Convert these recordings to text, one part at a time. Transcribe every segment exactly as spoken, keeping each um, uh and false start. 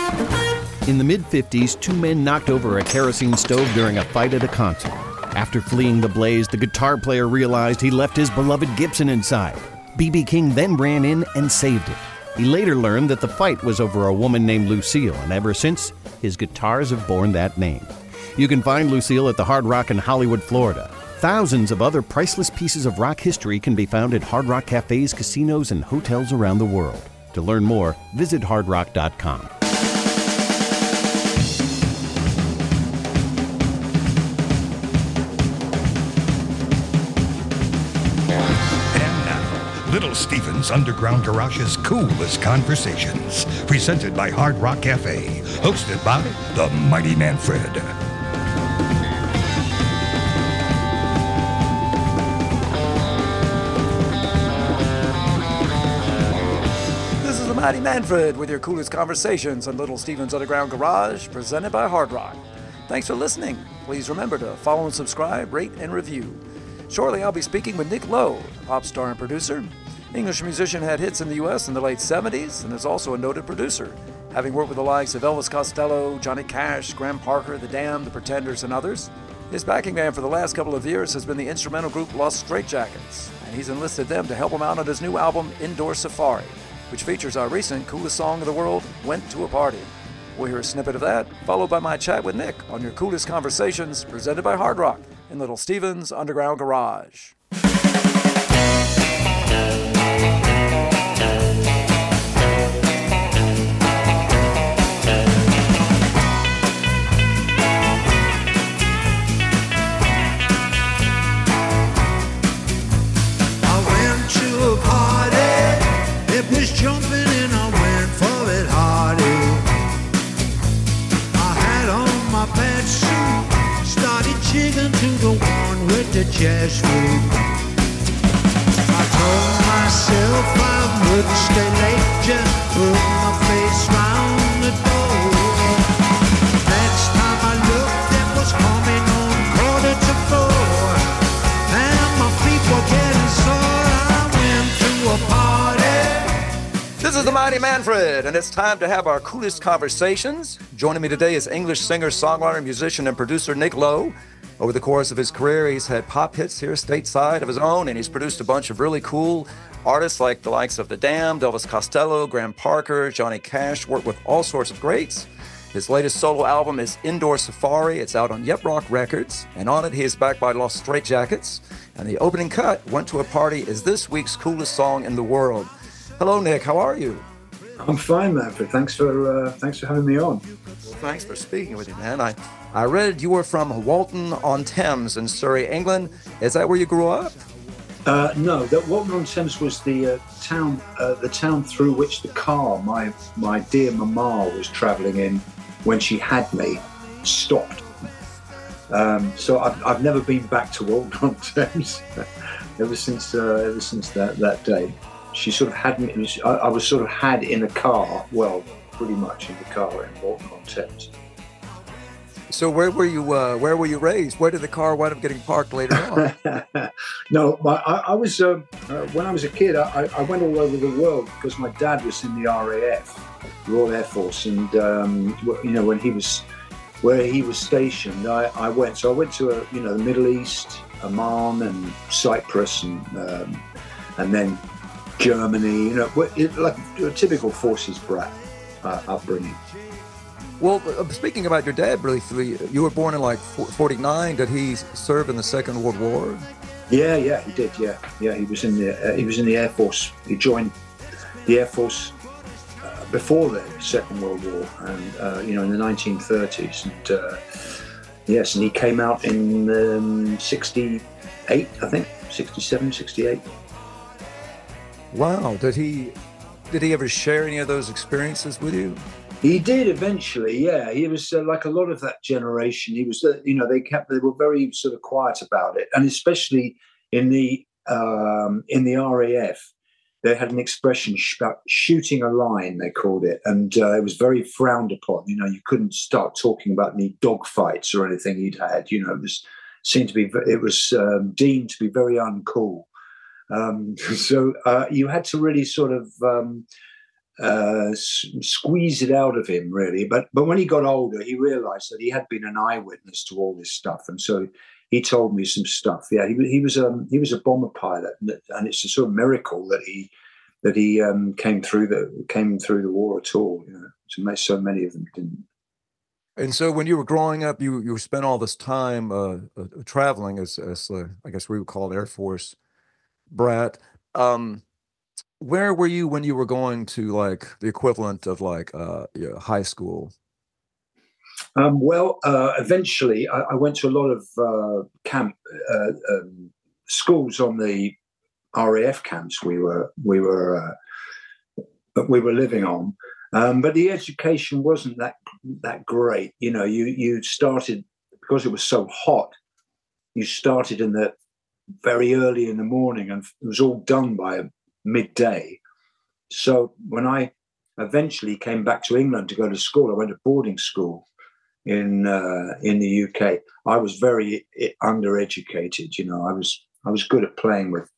In the mid-fifties, two men knocked over a kerosene stove during a fight at a concert. After fleeing the blaze, the guitar player realized he left his beloved Gibson inside. B B King then ran in and saved it. He later learned that the fight was over a woman named Lucille, and ever since, his guitars have borne that name. You can find Lucille at the Hard Rock in Hollywood, Florida. Thousands of other priceless pieces of rock history can be found at Hard Rock cafes, casinos, and hotels around the world. To learn more, visit hard rock dot com. Little Steven's Underground Garage's Coolest Conversations, presented by Hard Rock Cafe, hosted by the Mighty Manfred. This is the Mighty Manfred with your Coolest Conversations on Little Steven's Underground Garage, presented by Hard Rock. Thanks for listening. Please remember to follow and subscribe, rate, and review. Shortly, I'll be speaking with Nick Lowe, a pop star and producer. English musician, had hits in the U S in the late seventies and is also a noted producer, having worked with the likes of Elvis Costello, Johnny Cash, Graham Parker, The Damned, The Pretenders, and others. His backing band for the last couple of years has been the instrumental group Lost Straitjackets, and he's enlisted them to help him out on his new album, Indoor Safari, which features our recent Coolest Song of the World, Went to a Party. We'll hear a snippet of that, followed by my chat with Nick on your Coolest Conversations, presented by Hard Rock in Little Steven's Underground Garage. Jumping and I went for it hardy. I had on my bad suit, started jigging to the one with the jazz flute. I told myself I wouldn't stay late, just put my face round the door. Next time I looked, it was coming on quarter to four, and my feet were getting sore. I went to a party. This is the Mighty Manfred, and it's time to have our Coolest Conversations. Joining me today is English singer, songwriter, musician, and producer Nick Lowe. Over the course of his career, he's had pop hits here stateside of his own, and he's produced a bunch of really cool artists like the likes of The Damned, Elvis Costello, Graham Parker, Johnny Cash, worked with all sorts of greats. His latest solo album is Indoor Safari. It's out on Yep Rock Records, and on it he is backed by Lost Straitjackets. And the opening cut, Went to a Party, is this week's coolest song in the world. Hello, Nick. How are you? I'm fine, Manfred. Thanks for uh, thanks for having me on. Well, thanks for speaking with you, man. I, I read you were from Walton-on-Thames in Surrey, England. Is that where you grew up? Uh, no, that Walton-on-Thames was the uh, town uh, the town through which the car my my dear mama was travelling in when she had me stopped. Um, so I've I've never been back to Walton-on-Thames ever since uh, ever since that that day. She sort of had me, it was, I, I was sort of had in a car, well, pretty much in the car in Walton-on-Thames. So where were you, uh, where were you raised? Where did the car wind up getting parked later on? no, my, I, I was, um, uh, when I was a kid, I, I went all over the world because my dad was in the R A F, Royal Air Force, and, um, you know, when he was, where he was stationed, I, I went. So I went to, a, you know, the Middle East, Oman and Cyprus, and um, and then Germany, you know, it, like a typical forces brat uh, upbringing. Well, speaking about your dad briefly, you were born in like forty-nine. Did he serve in the Second World War? Yeah, yeah, he did. Yeah, yeah, he was in the uh, he was in the Air Force. He joined the Air Force uh, before the Second World War, and uh, you know, in the nineteen thirties. And uh, yes, and he came out in um, sixty-eight, I think, sixty-seven, sixty-eight. Wow. Did he did he ever share any of those experiences with you? He did eventually, yeah. He was uh, like a lot of that generation. He was, uh, you know, they kept they were very sort of quiet about it, and especially in the um, in the R A F, they had an expression sh- about shooting a line, they called it, and uh, it was very frowned upon. You know, you couldn't start talking about any dog fights or anything he'd had. You know, it was seemed to be it was um, deemed to be very uncool. Um, so uh, you had to really sort of um, uh, s- squeeze it out of him, really. But but when he got older, he realised that he had been an eyewitness to all this stuff, and so he told me some stuff. Yeah, he, wa- he was um, he was a bomber pilot, and it- and it's a sort of miracle that he that he um, came through the came through the war at all. You know, so ma- so many of them didn't. And so when you were growing up, you you spent all this time uh, uh, traveling as as uh, I guess we would call it Air Force brat. Um, where were you when you were going to like the equivalent of like uh, yeah, high school? Um, well, uh, eventually, I, I went to a lot of uh, camp uh, um, schools on the R A F camps we were we were uh, that we were living on, um, but the education wasn't that that great. You know, you you started because it was so hot. You started in the very early in the morning, and it was all done by midday. So when I eventually came back to England to go to school, I went to boarding school in uh, in the U K. I was very undereducated. You know, I was I was good at playing with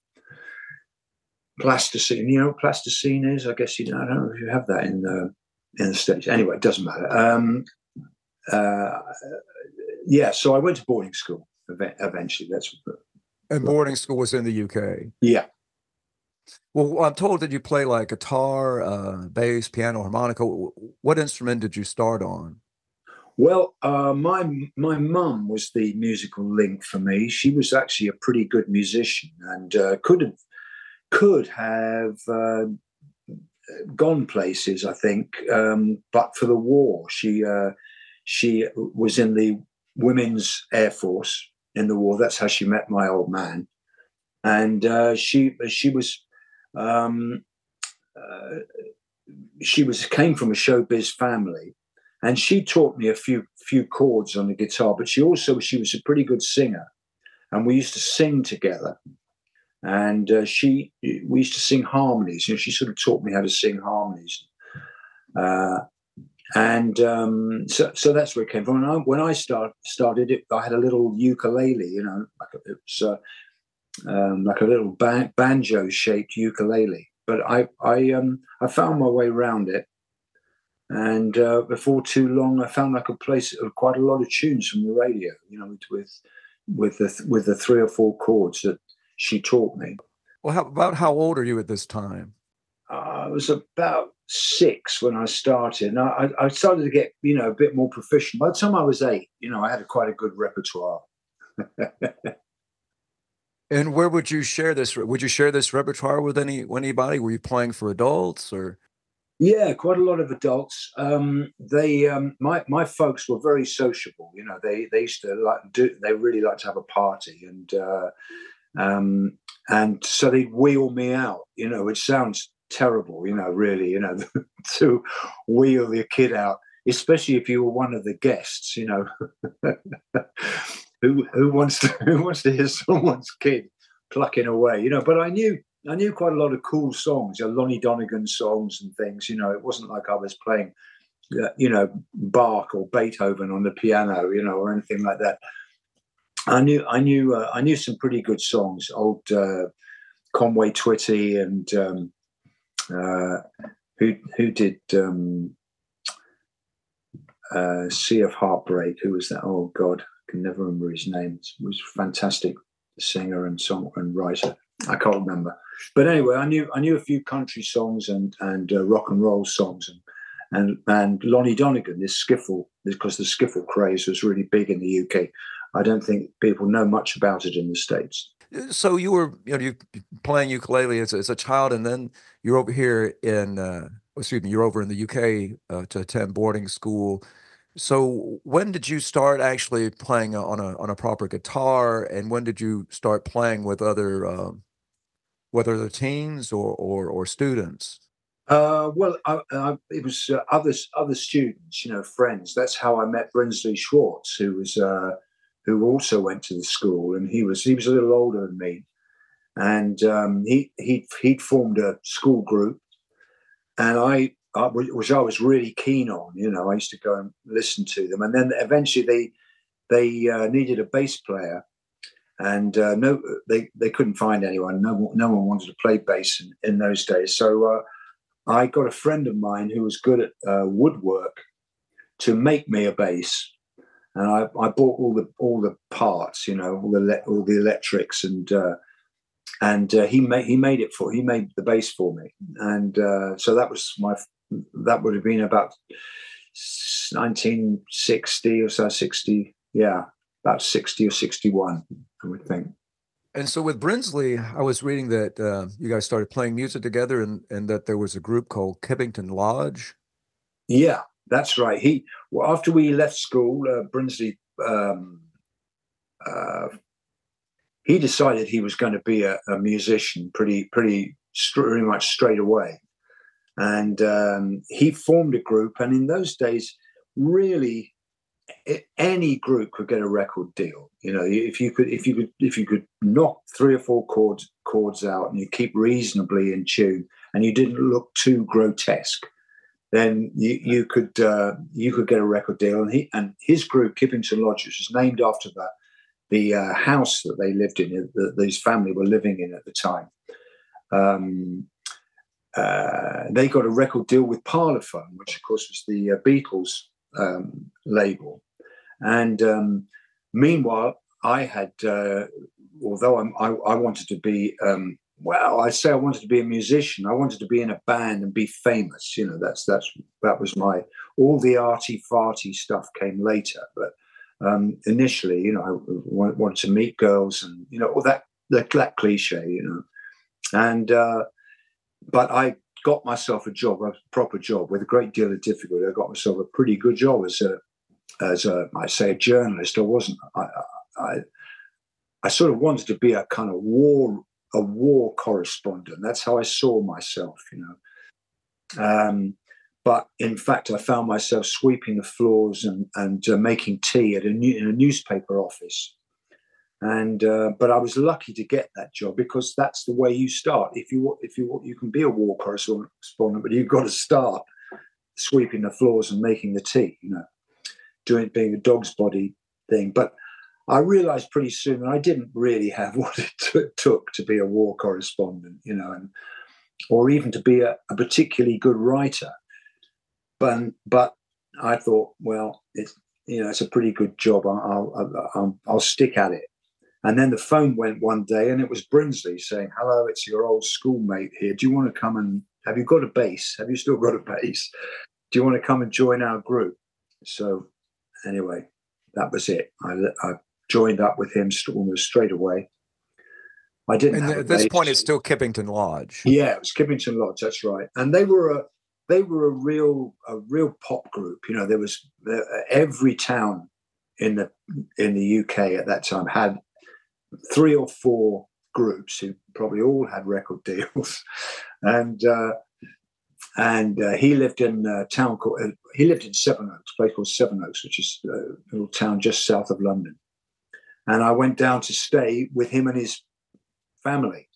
plasticine. You know what plasticine is? I guess you know. I don't know if you have that in the in the States. Anyway, it doesn't matter. Um, uh, yeah, so I went to boarding school eventually. That's And boarding school was in the U K. yeah. Well, I'm told that you play like guitar, uh, bass, piano, harmonica. Wh- What instrument did you start on? Well, uh, my my mum was the musical link for me. She was actually a pretty good musician and uh, could have could have uh, gone places, I think, um, but for the war, she uh, she was in the Women's Air Force in the war. That's how she met my old man, and uh, she she was. Um, uh, she was came from a showbiz family, and she taught me a few few chords on the guitar. But she also she was a pretty good singer, and we used to sing together. And uh, she we used to sing harmonies. You know, she sort of taught me how to sing harmonies. Uh, and um, so so that's where it came from. And I, when I start, started it, I had a little ukulele. You know, like a, it was uh, um, like a little ban- banjo shaped ukulele. But I I um I found my way around it. And uh, before too long, I found I could play quite a lot of tunes from the radio, you know, with with the with the three or four chords that she taught me. Well, how about how old are you at this time? Uh, I was about six when I started, and I, I started to get, you know, a bit more proficient. By the time I was eight, you know, I had a, quite a good repertoire. And where would you share this? Would you share this repertoire with any anybody? Were you playing for adults or? Yeah, quite a lot of adults. Um, they, um, my my folks were very sociable. You know, they they used to like do. They really like to have a party, and uh, um, and so they'd wheel me out. You know, which sounds terrible. You know, really. You know, to wheel your kid out, especially if you were one of the guests. You know, who who wants to who wants to hear someone's kid plucking away? You know, but I knew. I knew quite a lot of cool songs, you know, Lonnie Donegan songs and things. You know, it wasn't like I was playing, uh, you know, Bach or Beethoven on the piano, you know, or anything like that. I knew, I knew, uh, I knew some pretty good songs. Old uh, Conway Twitty and um, uh, who who did um, uh, Sea of Heartbreak? Who was that? Oh God, I can never remember his name. He was a fantastic singer and song and writer. I can't remember. But anyway, I knew I knew a few country songs and and uh, rock and roll songs and and and Lonnie Donegan, this skiffle, because the skiffle craze was really big in the U K. I don't think people know much about it in the States. So you were, you know, you playing ukulele as, as a child, and then you're over here in, uh, excuse me, you're over in the U K uh, to attend boarding school. So when did you start actually playing on a on a proper guitar, and when did you start playing with other, um, whether they're teens or or, or students? Uh, well, I, I, it was uh, other other students, you know, friends. That's how I met Brinsley Schwartz, who was uh, who also went to the school, and he was he was a little older than me, and um, he he he'd formed a school group, and I, I which I was really keen on. You know, I used to go and listen to them, and then eventually they they uh, needed a bass player, and uh, no, they they couldn't find anyone. No no one wanted to play bass in, in those days, so. Uh, I got a friend of mine who was good at uh, woodwork to make me a bass. And I, I bought all the all the parts, you know, all the all the electrics, and uh, and uh, he made he made it for he made the bass for me, and uh, so that was my that would have been about nineteen sixty or so, sixty, yeah, about sixty or sixty-one, I would think. And so with Brinsley, I was reading that uh, you guys started playing music together, and and that there was a group called Kippington Lodge. Yeah. That's right. He well, after we left school, uh, Brinsley, um, uh, he decided he was going to be a, a musician pretty, pretty, pretty much straight away, and um, he formed a group. And in those days, really, it, any group could get a record deal. You know, if you could, if you could, if you could knock three or four chords chords out, and you keep reasonably in tune, and you didn't look too grotesque, then you, you could uh, you could get a record deal. And he and his group, Kippington Lodge, which was named after the the uh, house that they lived in, that these family were living in at the time. Um, uh, they got a record deal with Parlophone, which of course was the uh, Beatles um, label. And um, meanwhile, I had, uh, although I'm, I, I wanted to be. Um, Well, I say I wanted to be a musician. I wanted to be in a band and be famous. You know, that's that's that was my all the arty farty stuff came later. But um, initially, you know, I wanted to meet girls and you know all that that, that cliche. You know, and uh, but I got myself a job, a proper job, with a great deal of difficulty. I got myself a pretty good job as a as a I say a journalist. I wasn't. I I, I sort of wanted to be a kind of war. a war correspondent. That's how I saw myself, you know. Um, but in fact, I found myself sweeping the floors and, and uh, making tea at a new, in a newspaper office. And uh, but I was lucky to get that job because that's the way you start. If you if you you can be a war correspondent, but you've got to start sweeping the floors and making the tea, you know, doing being a dog's body thing. But I realized pretty soon that I didn't really have what it t- took to be a war correspondent, you know, and or even to be a, a particularly good writer. But but I thought, well, it's you know, it's a pretty good job. I'll I'll, I'll, I'll stick at it. And then the phone went one day, and it was Brinsley saying, "Hello, it's your old schoolmate here. Do you want to come and have you got a bass? Have you still got a bass? Do you want to come and join our group?" So anyway, that was it. I, I joined up with him almost straight away. I didn't. And have at this bass. point, it's still Kippington Lodge. Yeah, it was Kippington Lodge. That's right. And they were a they were a real a real pop group. You know, there was uh, every town in the in the U K at that time had three or four groups who probably all had record deals, and uh, and uh, he lived in a town called uh, he lived in Sevenoaks, a place called Sevenoaks, which is a little town just south of London. And I went down to stay with him and his family,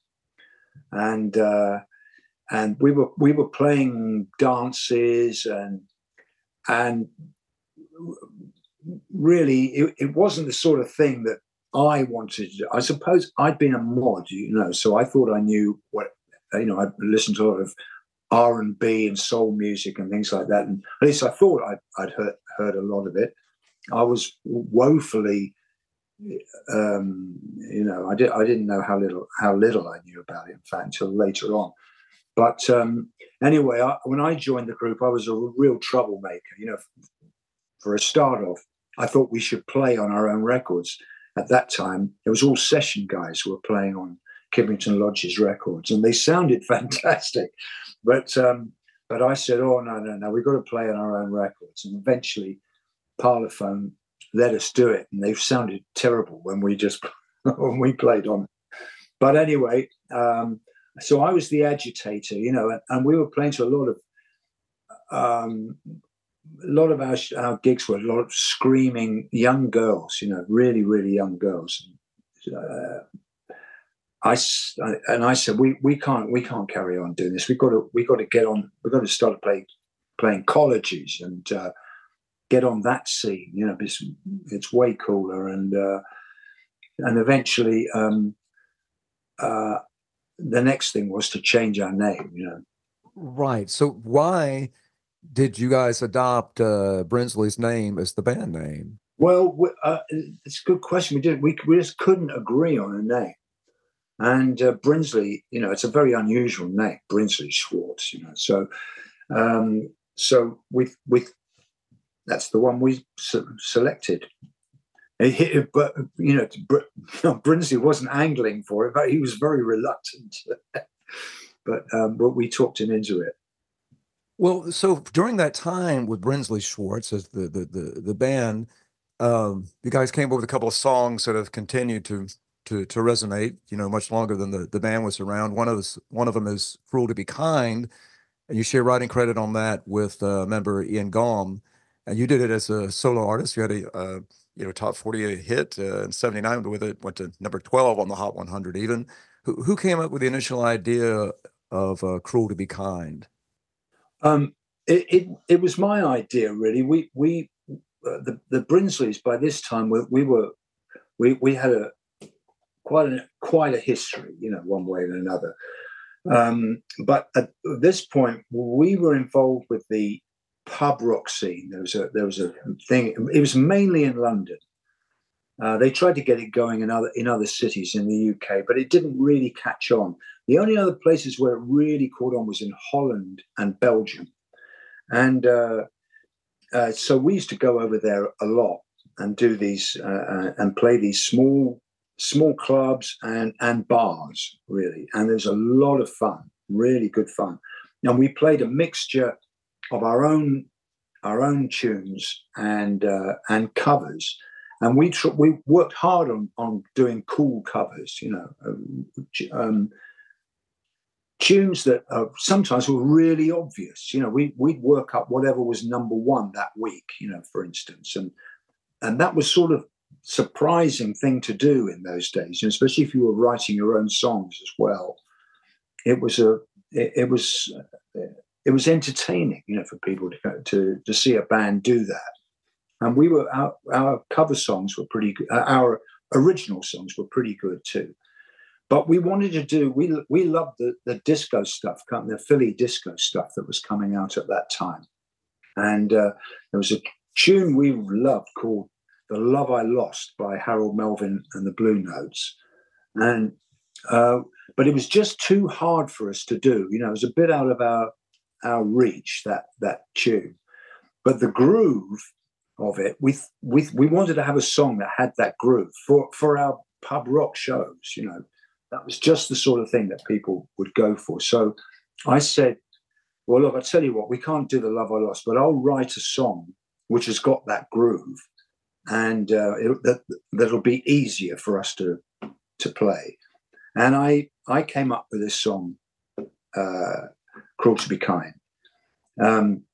and uh, and we were we were playing dances and and really it, it wasn't the sort of thing that I wanted to do. I suppose I'd been a mod, you know, so I thought I knew what, you know, I'd listened to a lot of R and B and soul music and things like that. And at least I thought I'd, I'd heard, heard a lot of it. I was woefully, um, you know, I, did, I didn't know how little how little I knew about it, in fact, until later on. But um, anyway, I, when I joined the group, I was a real troublemaker. You know, for a start off, I thought we should play on our own records. At that time, it was all session guys who were playing on Kippington Lodge's records, and they sounded fantastic. But um, but I said, oh, no, no, no, we've got to play on our own records. And eventually, Parlophone let us do it, and they sounded terrible when we just when we played on. But anyway, um, so I was the agitator, you know, and, and we were playing to a lot of um, a lot of our, our gigs were a lot of screaming young girls, you know, really, really young girls. Uh, I and I said, we we can't we can't carry on doing this. We've got to we got to get on. We've got to start play, playing colleges and uh, get on that scene. You know, it's, it's way cooler. And uh, and eventually, um, uh, the next thing was to change our name. You know, Right. So why did you guys adopt uh, Brinsley's name as the band name? Well, we, uh, it's a good question. We did. We, we just couldn't agree on a name. And uh, Brinsley, you know, it's a very unusual name, Brinsley Schwarz. You know, so um, so with with that's the one we se- selected. It, it, but you know, Br- Brinsley wasn't angling for it, but he was very reluctant. but um, but we talked him into it. Well, so during that time with Brinsley Schwarz as the the the, the band, um, you guys came up with a couple of songs that have continued to to to resonate, you know, much longer than the, the band was around. One of us, one of them is "Cruel to Be Kind," and you share writing credit on that with uh, member Ian Gaume, and you did it as a solo artist. You had a uh, you know top forty hit uh, in seventy-nine with it, went to number twelve on the Hot one hundred even. Who who came up with the initial idea of uh, "Cruel to Be Kind"? Um, it, it it was my idea, really. We we uh, the the Brinsleys by this time we, we were we we had a quite a quite a history, you know, one way or another. Um, but at this point, we were involved with the pub rock scene. There was a there was a thing. It was mainly in London. Uh, they tried to get it going in other in other cities in the U K, but it didn't really catch on. The only other places where it really caught on was in Holland and Belgium, and uh, uh, so we used to go over there a lot and do these uh, and play these small small clubs and and bars, really. And there's a lot of fun, really good fun. And we played a mixture of our own our own tunes and uh, and covers. And we tr- we worked hard on on doing cool covers, you know, um, tunes that uh, sometimes were really obvious. You know, we we'd work up whatever was number one that week, you know, for instance, and and that was sort of surprising thing to do in those days, and especially if you were writing your own songs as well. It was a it, it was it was entertaining, you know, for people to to to see a band do that. And we were our, our cover songs were pretty good. Our original songs were pretty good too. But we wanted to do we we loved the the disco stuff, the Philly disco stuff that was coming out at that time. And uh, there was a tune we loved called "The Love I Lost" by Harold Melvin and the Blue Notes. And uh, but it was just too hard for us to do. You know, it was a bit out of our our reach, that that tune. But the groove of it, we we we wanted to have a song that had that groove for for our pub rock shows. You know, that was just the sort of thing that people would go for. So I said, well, look, I tell you what, we can't do "The Love I Lost," but I'll write a song which has got that groove, and uh, it, that that'll be easier for us to to play. And I I came up with this song, uh, "Cruel to Be Kind." Um,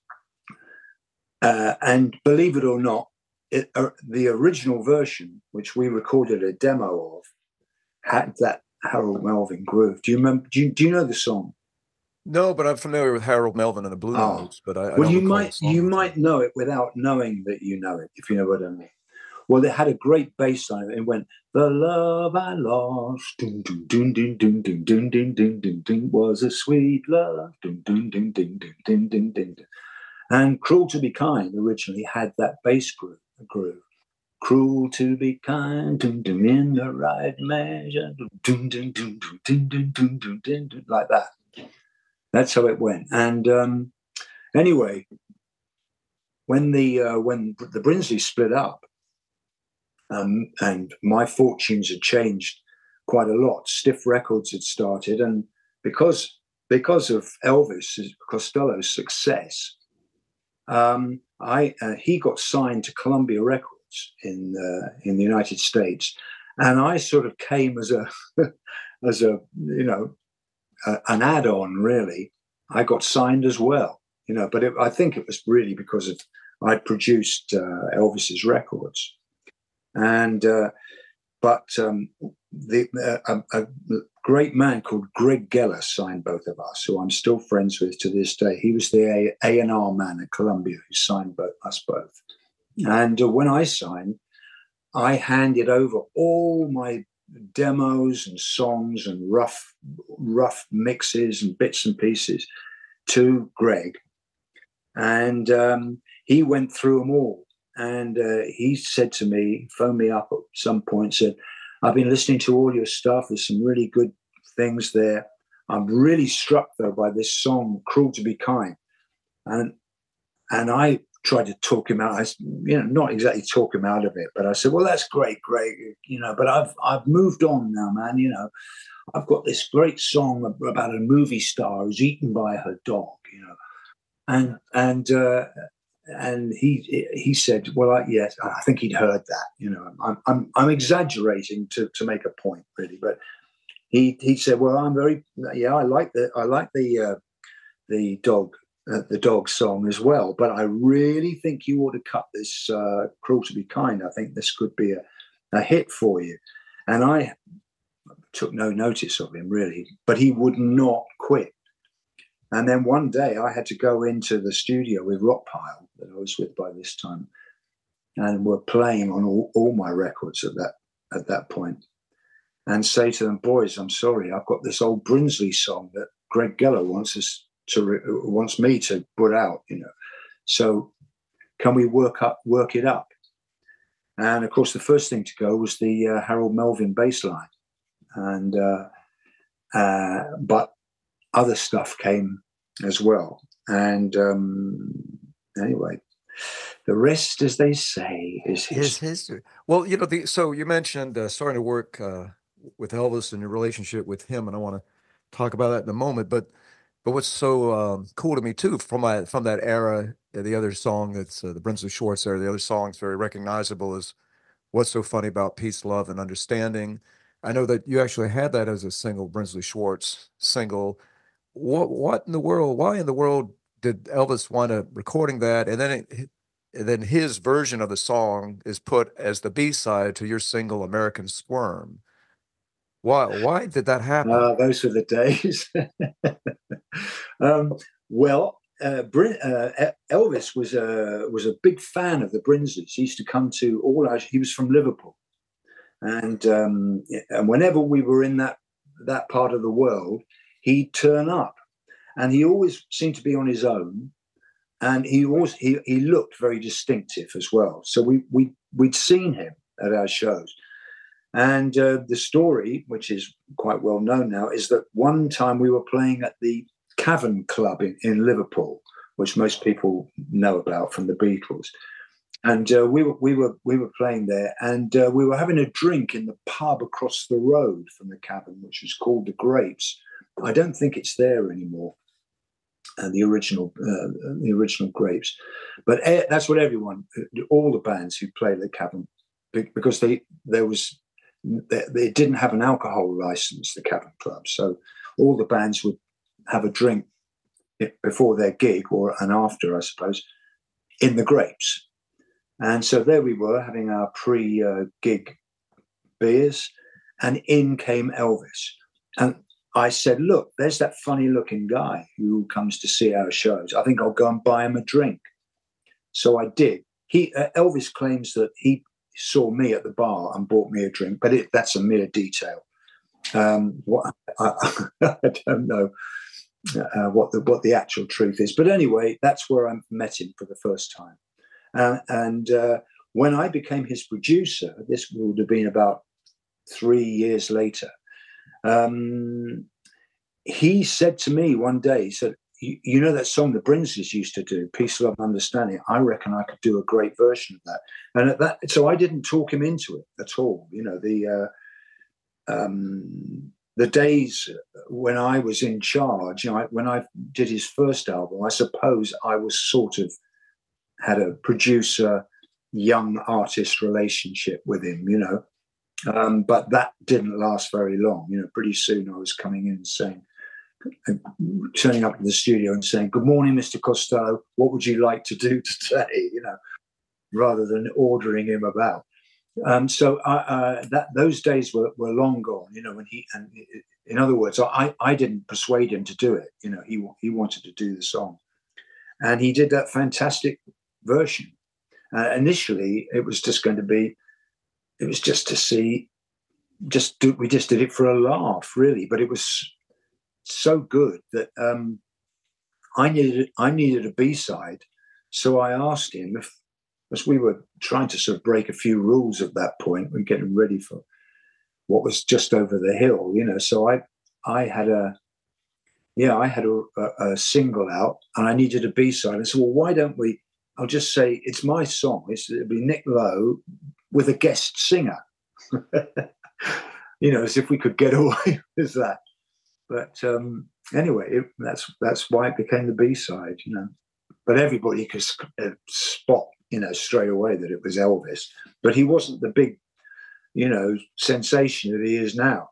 Uh, and believe it or not, it, uh, the original version, which we recorded a demo of, had that Harold Melvin groove. Do you remember? Do you, do you know the song? No, but I'm familiar with Harold Melvin and the Blue Oh. Notes. But I, I well, don't you recall might the song you much. might know it without knowing that you know it, if you know what I mean. Well, it had a great bass line. It went, "The love I lost, dun, dun, dun, dun, dun, dun, dun, dun, dun, dun, dun, was a sweet love, dun, dun, dun, dun, dun, dun, dun, dun, dun." And "Cruel to Be Kind" originally had that bass groove. groove. Cruel to be kind, dun, dun, in the right measure, dun, dun, dun, dun, dun, dun, dun, dun, dun, dun, like that. That's how it went. And um, anyway, when the uh, when the Brinsley split up, um, and my fortunes had changed quite a lot. Stiff Records had started, and because because of Elvis Costello's success, um, I uh, he got signed to Columbia Records in uh, in the United States, and I sort of came as a as a you know a, an add-on. Really, I got signed as well, you know. But it, I think it was really because of I'd produced uh, Elvis's records, and uh, but um, the uh, a, a great man called Greg Geller signed both of us, who I'm still friends with to this day. He was the A and R man at Columbia who signed both, us both. And uh, when I signed, I handed over all my demos and songs and rough, rough mixes and bits and pieces. to Greg, and um, he went through them all. And uh, he said to me, phoned me up at some point, said, I've been listening to all your stuff. There's some really good things there. I'm really struck, though, by this song, Cruel to Be Kind. And and I tried to talk him out. I, you know, not exactly talk him out of it, but I said, well, that's great, Greg. You know, but I've I've moved on now, man. You know, I've got this great song about a movie star who's eaten by her dog, you know. And and uh, and he he said, well, I, yes, I think he'd heard that. You know, I'm I'm I'm exaggerating to to make a point, really, but he he said, well, I'm very yeah, I like the I like the uh, the dog uh, the dog song as well, but I really think you ought to cut this uh, Cruel to Be Kind. I think this could be a, a hit for you. And I took no notice of him, really, but he would not quit. And then one day I had to go into the studio with Rockpile, that I was with by this time, and were playing on all, all my records at that at that point, and say to them, boys, I'm sorry, I've got this old Brinsley song that Greg Geller wants us to wants me to put out, you know. So can we work up work it up? And of course, the first thing to go was the uh, Harold Melvin bass line, and uh, uh, but other stuff came as well. And um, anyway, the rest, as they say, is history. Is history. Well, you know, the, so you mentioned uh, starting to work uh, with Elvis and your relationship with him, and I want to talk about that in a moment. But but what's so um, cool to me too from my from that era, uh, the other song that's uh, the Brinsley Schwarz era, the other song's very recognizable is What's So Funny About Peace, Love, and Understanding. I know that you actually had that as a single, Brinsley Schwarz single. What what in the world? Why in the world did Elvis wind up recording that? And then it, and then his version of the song is put as the B side to your single "American Squirm." Why why did that happen? Uh, those were the days. um, well, uh, Brin- uh, Elvis was a was a big fan of the Brinsleys. He used to come to all our. He was from Liverpool, and um, and whenever we were in that that part of the world, he'd turn up, and he always seemed to be on his own, and he always he, he looked very distinctive as well. So we we we'd seen him at our shows, and uh, the story, which is quite well known now, is that one time we were playing at the Cavern Club in, in Liverpool, which most people know about from the Beatles, and uh, we were we were we were playing there, and uh, we were having a drink in the pub across the road from the Cavern, which was called the Grapes. I don't think it's there anymore, uh, the original, uh, the original Grapes. But uh, that's what everyone, all the bands who played at the Cavern, because they there was they, they didn't have an alcohol license, the Cavern Club, so all the bands would have a drink before their gig or and after, I suppose, in the Grapes. And so there we were having our pre-gig uh, beers, and in came Elvis, and I said, look, there's that funny looking guy who comes to see our shows. I think I'll go and buy him a drink. So I did. He uh, Elvis claims that he saw me at the bar and bought me a drink, but it, that's a mere detail. Um, what, I, I don't know uh, what the what the actual truth is. But anyway, that's where I met him for the first time. Uh, and uh, when I became his producer, this would have been about three years later, Um, he said to me one day, he said, you, you know that song the Brinsleys used to do, Peace, Love, and Understanding? I reckon I could do a great version of that. And at that, so I didn't talk him into it at all. You know, the uh, um, the days when I was in charge, you know, I, when I did his first album, I suppose I was sort of had a producer, young artist relationship with him, you know. Um, but that didn't last very long. You know, pretty soon I was coming in and saying, turning up in the studio and saying, "Good morning, Mister Costello. What would you like to do today?" You know, rather than ordering him about. Um, so I, uh, that those days were, were long gone. You know, when he and in other words, I I didn't persuade him to do it. You know, he he wanted to do the song, and he did that fantastic version. Uh, initially, it was just going to be. It was just to see, just do, we just did it for a laugh, really. But it was so good that um, I needed I needed a B-side, so I asked him if, as we were trying to sort of break a few rules at that point, we're getting ready for what was just over the hill, you know. So I I had a yeah I had a, a, a single out, and I needed a B-side. I said, well, why don't we? I'll just say it's my song. It's, it'll be Nick Lowe with a guest singer. You know, as if we could get away with that. But um, anyway, it, that's that's why it became the B-side, you know. But everybody could spot, you know, straight away that it was Elvis. But he wasn't the big, you know, sensation that he is now.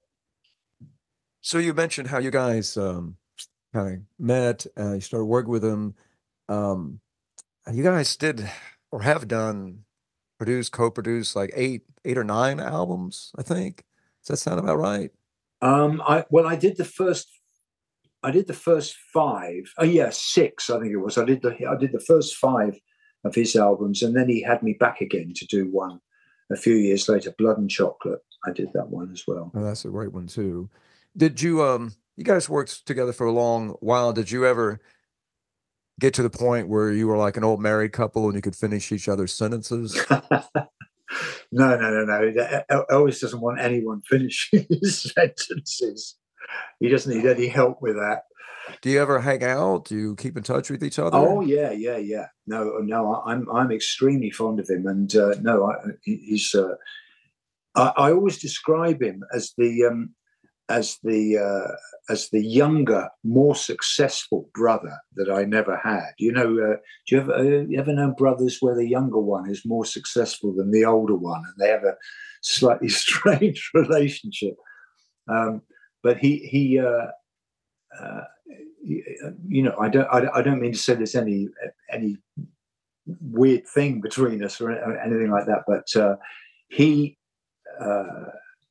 So you mentioned how you guys um, kind of met, uh, you started working with him. Um, you guys did or have done, produced, co-produced like eight, eight or nine albums, I think. Does that sound about right? Um, I well, I did the first. I did the first five. Oh yeah, six. I think it was. I did the. I did the first five of his albums, and then he had me back again to do one a few years later. Blood and Chocolate. I did that one as well. Oh, that's a great one too. Did you? Um, you guys worked together for a long while. Did you ever get to the point where you were like an old married couple and you could finish each other's sentences? No, no, no, no. Elvis doesn't want anyone finishing his sentences. He doesn't need any help with that. Do you ever hang out? Do you keep in touch with each other? Oh yeah, yeah, yeah. No, no. I'm I'm extremely fond of him, and uh, no, I, he's. Uh, I, I always describe him as the um, as the uh, as the younger, more successful brother that I never had. You know, uh, do you ever uh, you ever know brothers where the younger one is more successful than the older one, and they have a slightly strange relationship? Um, but he he, uh, uh, you know, I don't I, I don't mean to say there's any any weird thing between us or anything like that, but uh, he. Uh,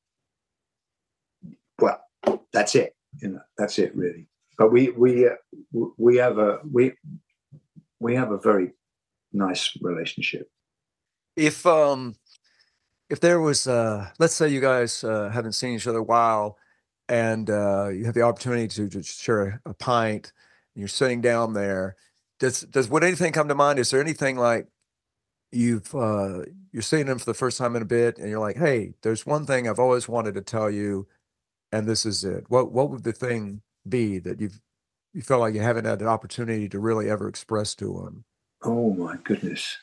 well, that's it. You know, that's it really. But we we uh, we have a we we have a very nice relationship. If um if there was uh let's say you guys uh, haven't seen each other a while, and uh, you have the opportunity to just share a, a pint, and you're sitting down there, does does would anything come to mind? Is there anything like you've uh, you're seeing them for the first time in a bit, and you're like, hey, there's one thing I've always wanted to tell you, and this is it. What what would the thing be that you've you felt like you haven't had an opportunity to really ever express to them? Oh my goodness,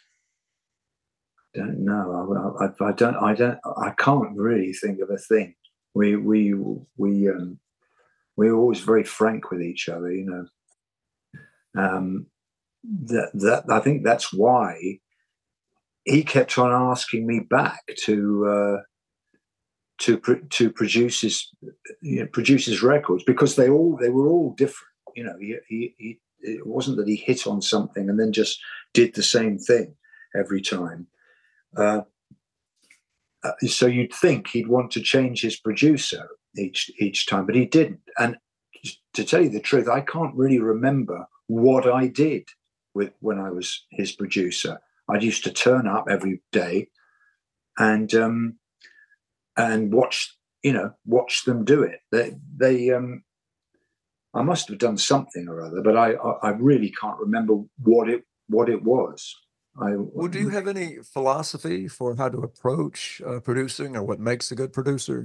don't know. I, I, I don't. I don't. I can't really think of a thing. We we we um, we're always very frank with each other. You know. Um, that that I think that's why he kept on asking me back to. Uh, to to produce his you know, produce his records, because they all they were all different. You know, he, he he it wasn't that he hit on something and then just did the same thing every time. Uh, uh, so you'd think he'd want to change his producer each each time, but he didn't. And to tell you the truth, I can't really remember what I did with when I was his producer. I used to turn up every day and. Um, and watch, you know, watch them do it. They, they, um, I must have done something or other, but I, I, I really can't remember what it, what it was. I, well, do you have any philosophy for how to approach uh, producing, or what makes a good producer?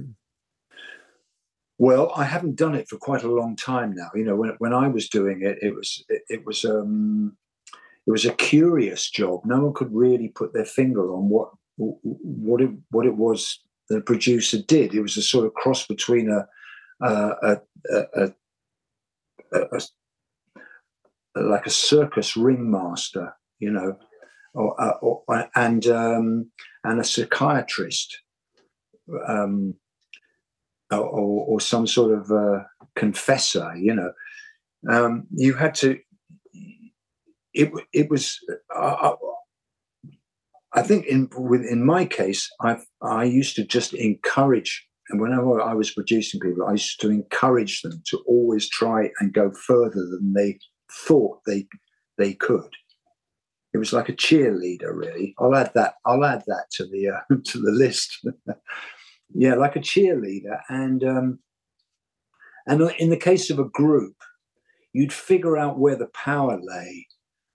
Well, I haven't done it for quite a long time now. You know, when when I was doing it, it was it, it was um, it was a curious job. No one could really put their finger on what what it what it was. The producer did. It was a sort of cross between a a, a, a, a, a like a circus ringmaster, you know, or, or and um, and a psychiatrist, um, or, or some sort of uh, confessor. You know, um, you had to. It it was. Uh, I think in in my case, I I used to just encourage, and whenever I was producing people, I used to encourage them to always try and go further than they thought they they could. It was like a cheerleader, really. I'll add that. I'll add that to the uh, to the list. Yeah, like a cheerleader, and um, and in the case of a group, you'd figure out where the power lay,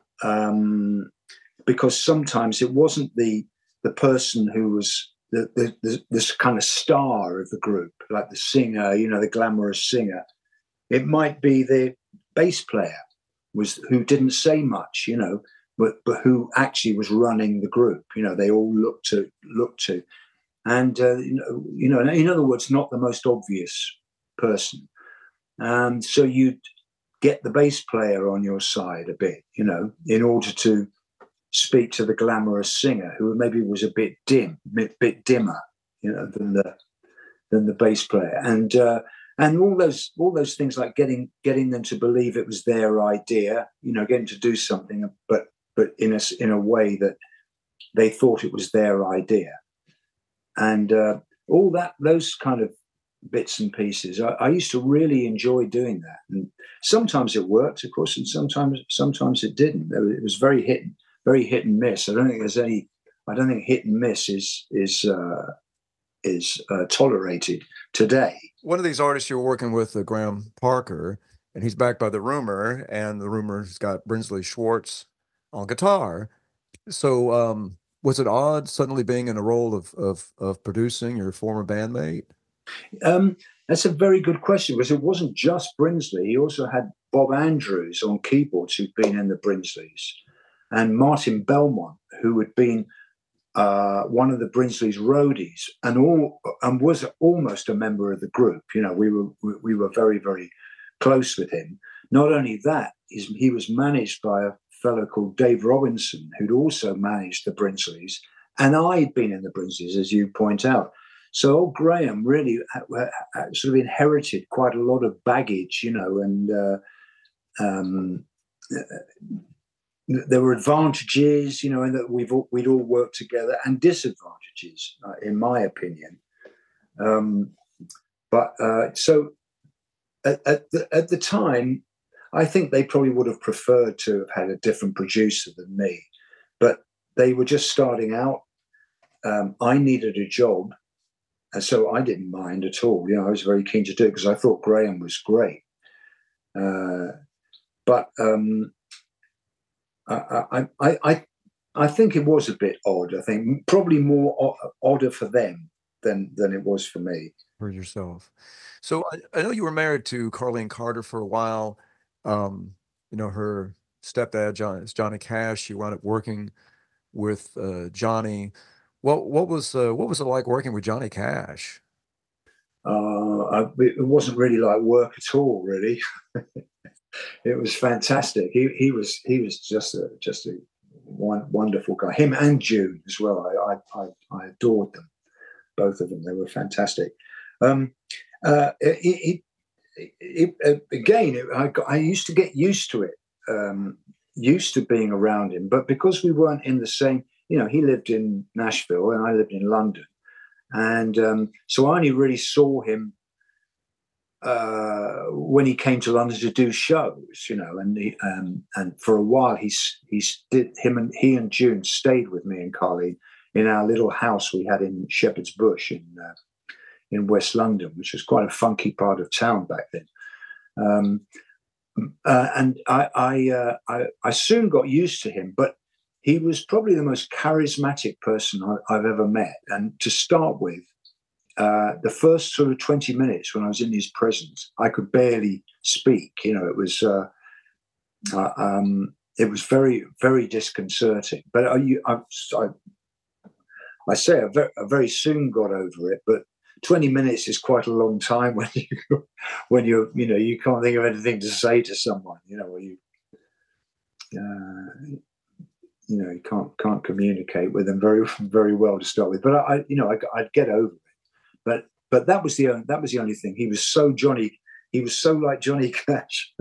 um, because sometimes it wasn't the the person who was the, the, the this kind of star of the group, like the singer, you know, the glamorous singer. It might be the bass player was who didn't say much, you know, but but who actually was running the group. You know, they all looked to look to, and uh, you know, you know, in other words, not the most obvious person. Um, so you'd get the bass player on your side a bit, you know, in order to speak to the glamorous singer, who maybe was a bit dim, bit, bit dimmer, you know, than the than the bass player, and uh, and all those all those things like getting getting them to believe it was their idea, you know, getting to do something, but but in a in a way that they thought it was their idea, and uh, all that those kind of bits and pieces. I, I used to really enjoy doing that, and sometimes it worked, of course, and sometimes sometimes it didn't. It was very hit very hit and miss. I don't think there's any. I don't think hit and miss is is uh, is uh, tolerated today. One of these artists you're working with, uh, Graham Parker, and he's backed by the Rumor, and the Rumor's got Brinsley Schwarz on guitar. So, um, was it odd suddenly being in a role of of, of producing your former bandmate? Um, that's a very good question, because it wasn't just Brinsley. He also had Bob Andrews on keyboards, who'd been in the Brinsleys, and Martin Belmont, who had been uh, one of the Brinsley's roadies, and all and was almost a member of the group. You know, we were we were very very close with him. Not only that, he's, he was managed by a fellow called Dave Robinson, who'd also managed the Brinsleys, and I'd been in the Brinsleys, as you point out. So old Graham really sort of inherited quite a lot of baggage, you know, and uh, um, there were advantages, you know, and that we've all, we'd all worked together, and disadvantages, uh, in my opinion. Um, but uh, so at, at, the, at the time, I think they probably would have preferred to have had a different producer than me, but they were just starting out. Um, I needed a job. And so I didn't mind at all. You know, I was very keen to do it because I thought Graham was great. Uh, but um, I, I, I, I, I think it was a bit odd. I think probably more o- odder for them than than it was for me. For yourself. So I, I know you were married to Carlene Carter for a while. Um, you know, her stepdad, John, is Johnny Cash. She wound up working with uh, Johnny. What what was uh, what was it like working with Johnny Cash? Uh, I, it wasn't really like work at all, really. It was fantastic. He he was he was just a just a one, wonderful guy. Him and June as well. I I I adored them, both of them. They were fantastic. Um, uh, it, it, it, it, again, it, I got, I used to get used to it, um, used to being around him, but because we weren't in the same. You know, he lived in Nashville and I lived in London. And um, so I only really saw him uh, when he came to London to do shows, you know, and he, um, and for a while he's, he's did him and he and June stayed with me and Carly in our little house we had in Shepherd's Bush in, uh, in West London, which was quite a funky part of town back then. Um, uh, and I, I, uh, I, I soon got used to him, but he was probably the most charismatic person I, I've ever met. And to start with, uh, the first sort of twenty minutes when I was in his presence, I could barely speak. You know, it was uh, uh, um, it was very, very disconcerting. But I, I, I, I say I very, I very soon got over it. But twenty minutes is quite a long time when you when you you know you can't think of anything to say to someone. You know, or you. Uh, You know, you can't can't communicate with them very very well to start with. But I, I you know, I, I'd get over it. But but that was the only, that was the only thing. He was so Johnny. He was so like Johnny Cash.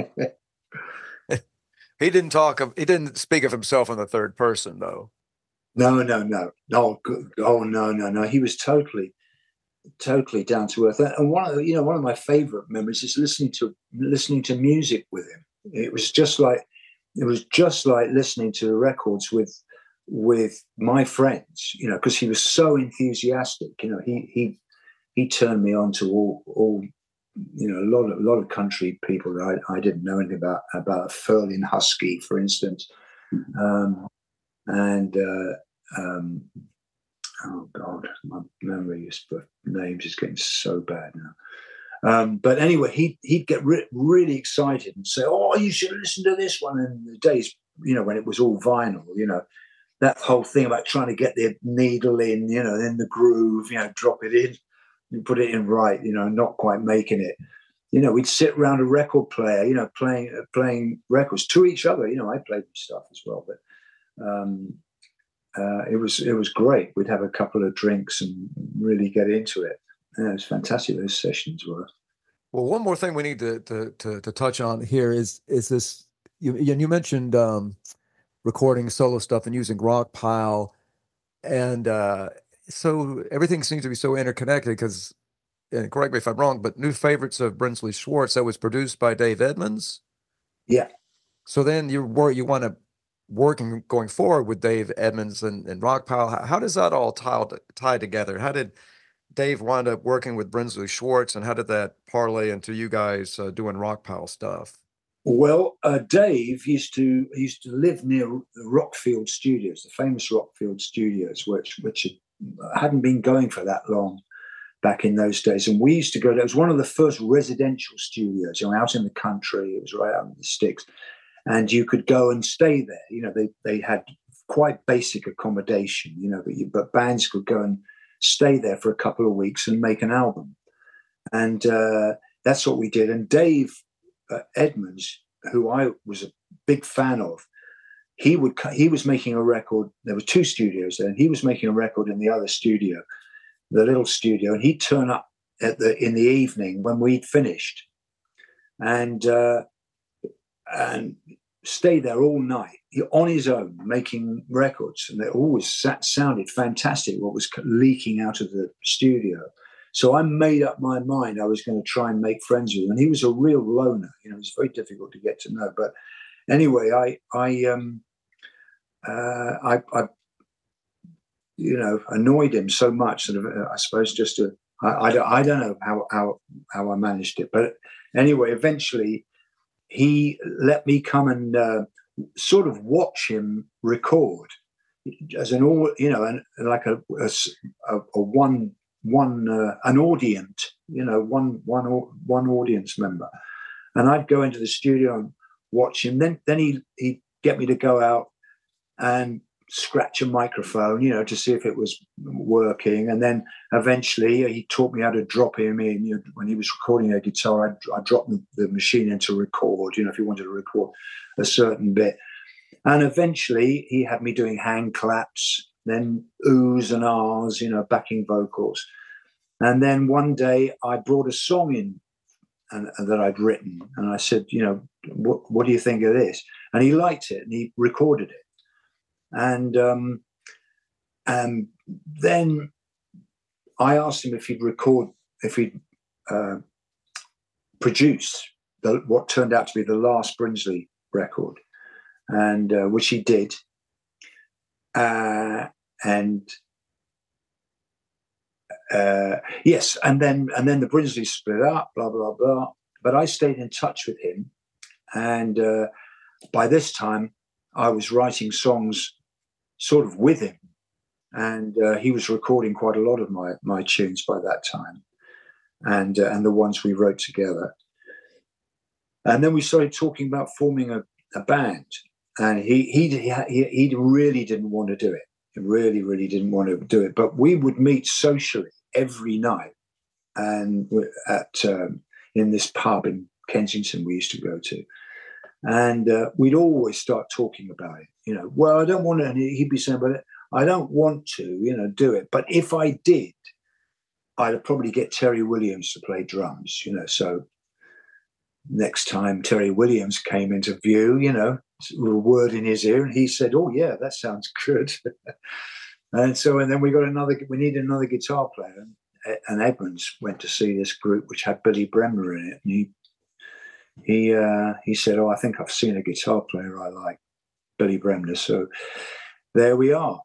He didn't talk of. He didn't speak of himself in the third person, though. No, no, no, no. Oh, no, no, no. He was totally, totally down to earth. And one of the, you know, one of my favorite memories is listening to listening to music with him. It was just like. It was just like listening to records with with my friends, you know, because he was so enthusiastic. You know, he he he turned me on to all all you know, a lot of a lot of country people that I, I didn't know anything about about a Furling Husky, for instance, um, and uh, um, oh God, my memory for names is getting so bad now. Um, but anyway, he he'd get re- really excited and say, "Oh, you should listen to this one." And the days, you know, when it was all vinyl, you know, that whole thing about trying to get the needle in, you know, in the groove, you know, drop it in, and put it in right, you know, not quite making it. You know, we'd sit around a record player, you know, playing uh, playing records to each other. You know, I played stuff as well, but um, uh, it was it was great. We'd have a couple of drinks and really get into it. Yeah, it was fantastic. Those sessions were. Well, one more thing we need to to to, to touch on here is is this. You and you mentioned um, recording solo stuff and using Rockpile, and uh, so everything seems to be so interconnected. Because, and correct me if I'm wrong, but New Favorites of Brinsley Schwarz, that was produced by Dave Edmunds. Yeah. So then you were you want to working going forward with Dave Edmunds and, and Rockpile. How, how does that all tie tie together? How did Dave wound up working with Brinsley Schwarz, and how did that parlay into you guys uh, doing Rockpile stuff? Well, uh, Dave used to used to live near the Rockfield Studios, the famous Rockfield Studios, which which hadn't been going for that long back in those days. And we used to go there. It was one of the first residential studios, you know, out in the country. It was right out in the sticks, and you could go and stay there. You know, they they had quite basic accommodation, you know, but, you, but bands could go and stay there for a couple of weeks and make an album. And uh, that's what we did. And Dave uh, Edmunds, who I was a big fan of, he would he was making a record. There were two studios there, and he was making a record in the other studio, the little studio. And he'd turn up at the in the evening when we'd finished, and uh, and stay there all night on his own making records, and they always sat, sounded fantastic what was leaking out of the studio. So I made up my mind I was going to try and make friends with him, and he was a real loner. You know, it was very difficult to get to know. But anyway, I I um uh, I, I you know annoyed him so much that uh, I suppose just to I, I don't I don't know how how how I managed it, but anyway, eventually he let me come and uh, sort of watch him record as an all, you know, and like a a, a one one uh, an audient, you know, one one one audience member, and I'd go into the studio and watch him. Then then he he'd get me to go out and scratch a microphone, you know, to see if it was working. And then eventually he taught me how to drop him in. You know, when he was recording a guitar, I'd, I'd drop the, the machine in to record, you know, if he wanted to record a certain bit. And eventually he had me doing hand claps, then oohs and ahs, you know, backing vocals. And then one day I brought a song in and, and that I'd written. And I said, you know, what, what do you think of this? And he liked it and he recorded it. And um, and then I asked him if he'd record, if he'd uh, produce the, what turned out to be the last Brinsley record, and uh, which he did. Uh, and uh, yes, and then and then the Brinsley split up, blah blah blah. But I stayed in touch with him, and uh, by this time I was writing songs sort of with him, and uh, he was recording quite a lot of my my tunes by that time, and uh, and the ones we wrote together. And then we started talking about forming a, a band, and he he he he really didn't want to do it. He really really didn't want to do it. But we would meet socially every night, and at um, in this pub in Kensington we used to go to. And uh, we'd always start talking about it. You know, well, I don't want to, and he'd be saying, but I don't want to, you know, do it. But if I did, I'd probably get Terry Williams to play drums, you know. So next time Terry Williams came into view, you know, with a word in his ear, and he said, oh, yeah, that sounds good. And so, and then we got another, we needed another guitar player. And, and Edmunds went to see this group, which had Billy Bremner in it. And he, He uh, he said, oh, I think I've seen a guitar player I like, Billy Bremner. So there we are.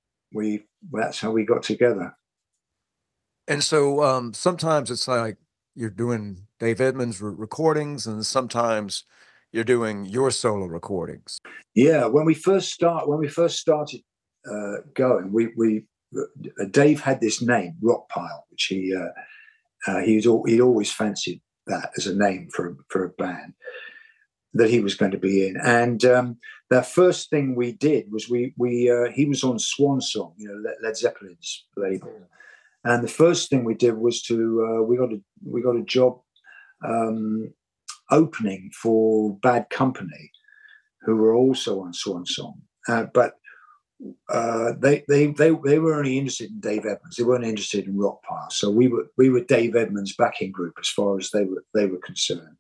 We That's how we got together. And so um, sometimes it's like you're doing Dave Edmunds re- recordings, and sometimes you're doing your solo recordings. Yeah, when we first start, when we first started uh, going, we we uh, Dave had this name, Rockpile, which he uh, uh, he'd al- he'd always fancied that as a name for for a band that he was going to be in. And um, the first thing we did was we we uh, he was on Swan Song, you know, Led, Led Zeppelin's label, and the first thing we did was to uh, we got a we got a job um, opening for Bad Company, who were also on Swan Song, uh, but uh, they, they they they were only interested in Dave Edmunds. They weren't interested in Rockpile. So we were we were Dave Edmunds' backing group as far as they were they were concerned.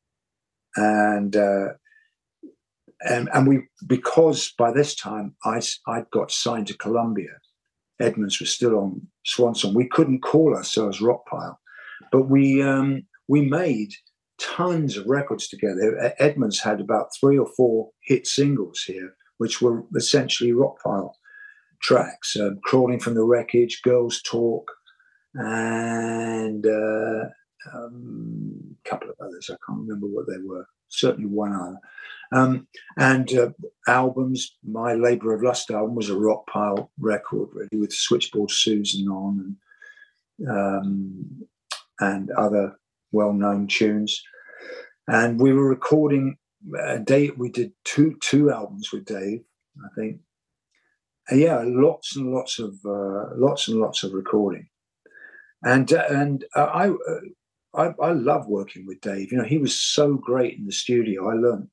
And uh, and and we because by this time I I'd got signed to Columbia. Edmunds was still on Swan Song. We couldn't call ourselves Rockpile, but we um, we made tons of records together. Edmunds had about three or four hit singles here, which were essentially Rockpile tracks. Uh, Crawling from the Wreckage, Girls Talk, and uh, um, a couple of others. I can't remember what they were. Certainly one other. Um, and uh, albums. My Labour of Lust album was a Rockpile record, really, with Switchboard Susan on and um, and other well-known tunes. And we were recording. Uh, Dave, we did two two albums with Dave, I think. And yeah, lots and lots of uh, lots and lots of recording. And uh, and uh, I, uh, I I love working with Dave. You know, he was so great in the studio. I learned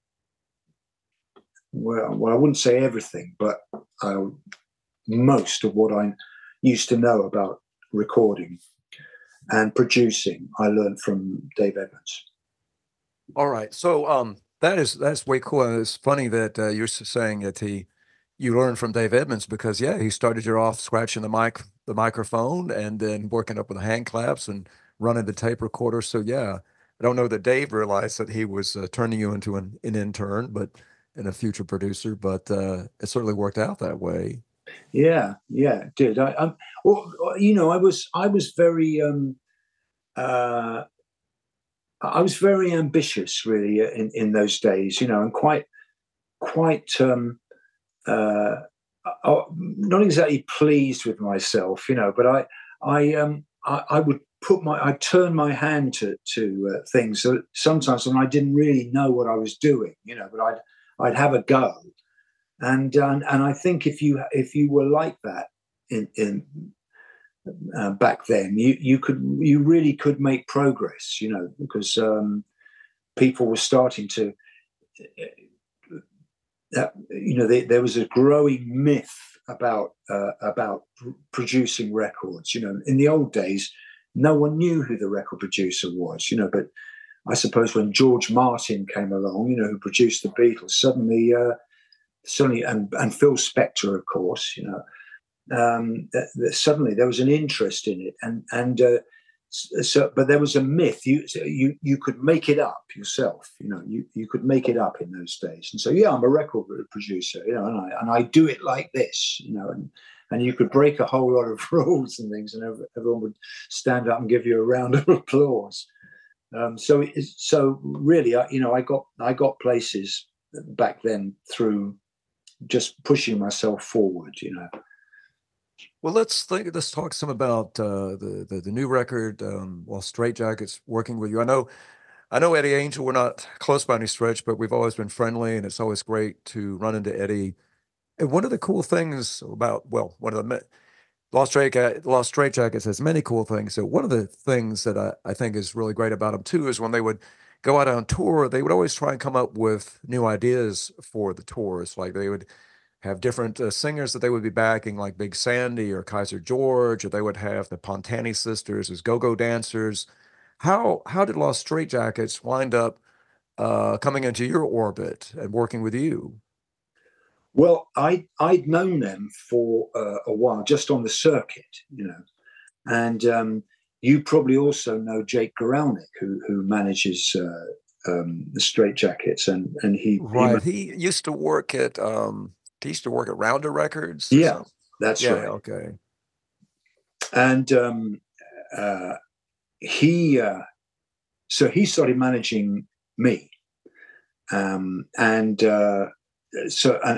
well. Well, I wouldn't say everything, but uh, most of what I used to know about recording and producing, I learned from Dave Edmunds. All right, so um, that is that's way cool. And it's funny that uh, you're s- saying that he you learned from Dave Edmunds because yeah, he started you off scratching the mic, the microphone, and then working up with the hand claps and running the tape recorder. So yeah, I don't know that Dave realized that he was uh, turning you into an, an intern, but and a future producer. But uh, it certainly worked out that way. Yeah, yeah, it did. I, um, well, you know, I was I was very um, uh, I was very ambitious, really, in, in those days. You know, and quite quite um, uh, uh, not exactly pleased with myself. You know, but I I um, I, I would put my I turn my hand to to uh, things. So sometimes when I didn't really know what I was doing, you know, but I'd I'd have a go. And um, and I think if you if you were like that in in uh, back then, you you could you really could make progress, you know, because um, people were starting to, uh, you know, they, there was a growing myth about uh, about pr- producing records. You know, in the old days, no one knew who the record producer was, you know, but I suppose when George Martin came along, you know, who produced the Beatles, suddenly. Uh, Suddenly, and, and Phil Spector, of course, you know, um, that, that suddenly there was an interest in it, and and uh, so, but there was a myth. You you you could make it up yourself, you know. You you could make it up in those days, and so yeah, I'm a record producer, you know, and I and I do it like this, you know, and and you could break a whole lot of rules and things, and everyone would stand up and give you a round of applause. Um, so it is, so really, I, you know, I got I got places back then through just pushing myself forward, you know. Well, let's think, let's talk some about uh, the, the the new record, um, while Straight Jackets working with you. I know I know Eddie Angel. We're not close by any stretch, but we've always been friendly, and it's always great to run into Eddie. And one of the cool things about well, one of the ma- Lost Straight Ga- Lost Straight Jackets has many cool things. So one of the things that I, I think is really great about them too is when they would go out on tour, they would always try and come up with new ideas for the tours. Like they would have different uh, singers that they would be backing, like Big Sandy or Kaiser George, or they would have the Pontani sisters as go-go dancers. How how did Lost Straitjackets wind up uh, coming into your orbit and working with you? Well, I I'd known them for uh, a while, just on the circuit, you know, and um, you probably also know Jake Goralnik, who who manages uh, um, the Straitjackets, and and he, he Right. He used to work at um, he used to work at Rounder Records or yeah, something. that's Yeah. right. Okay. And um, uh, he uh, so he started managing me. Um, and uh, so uh,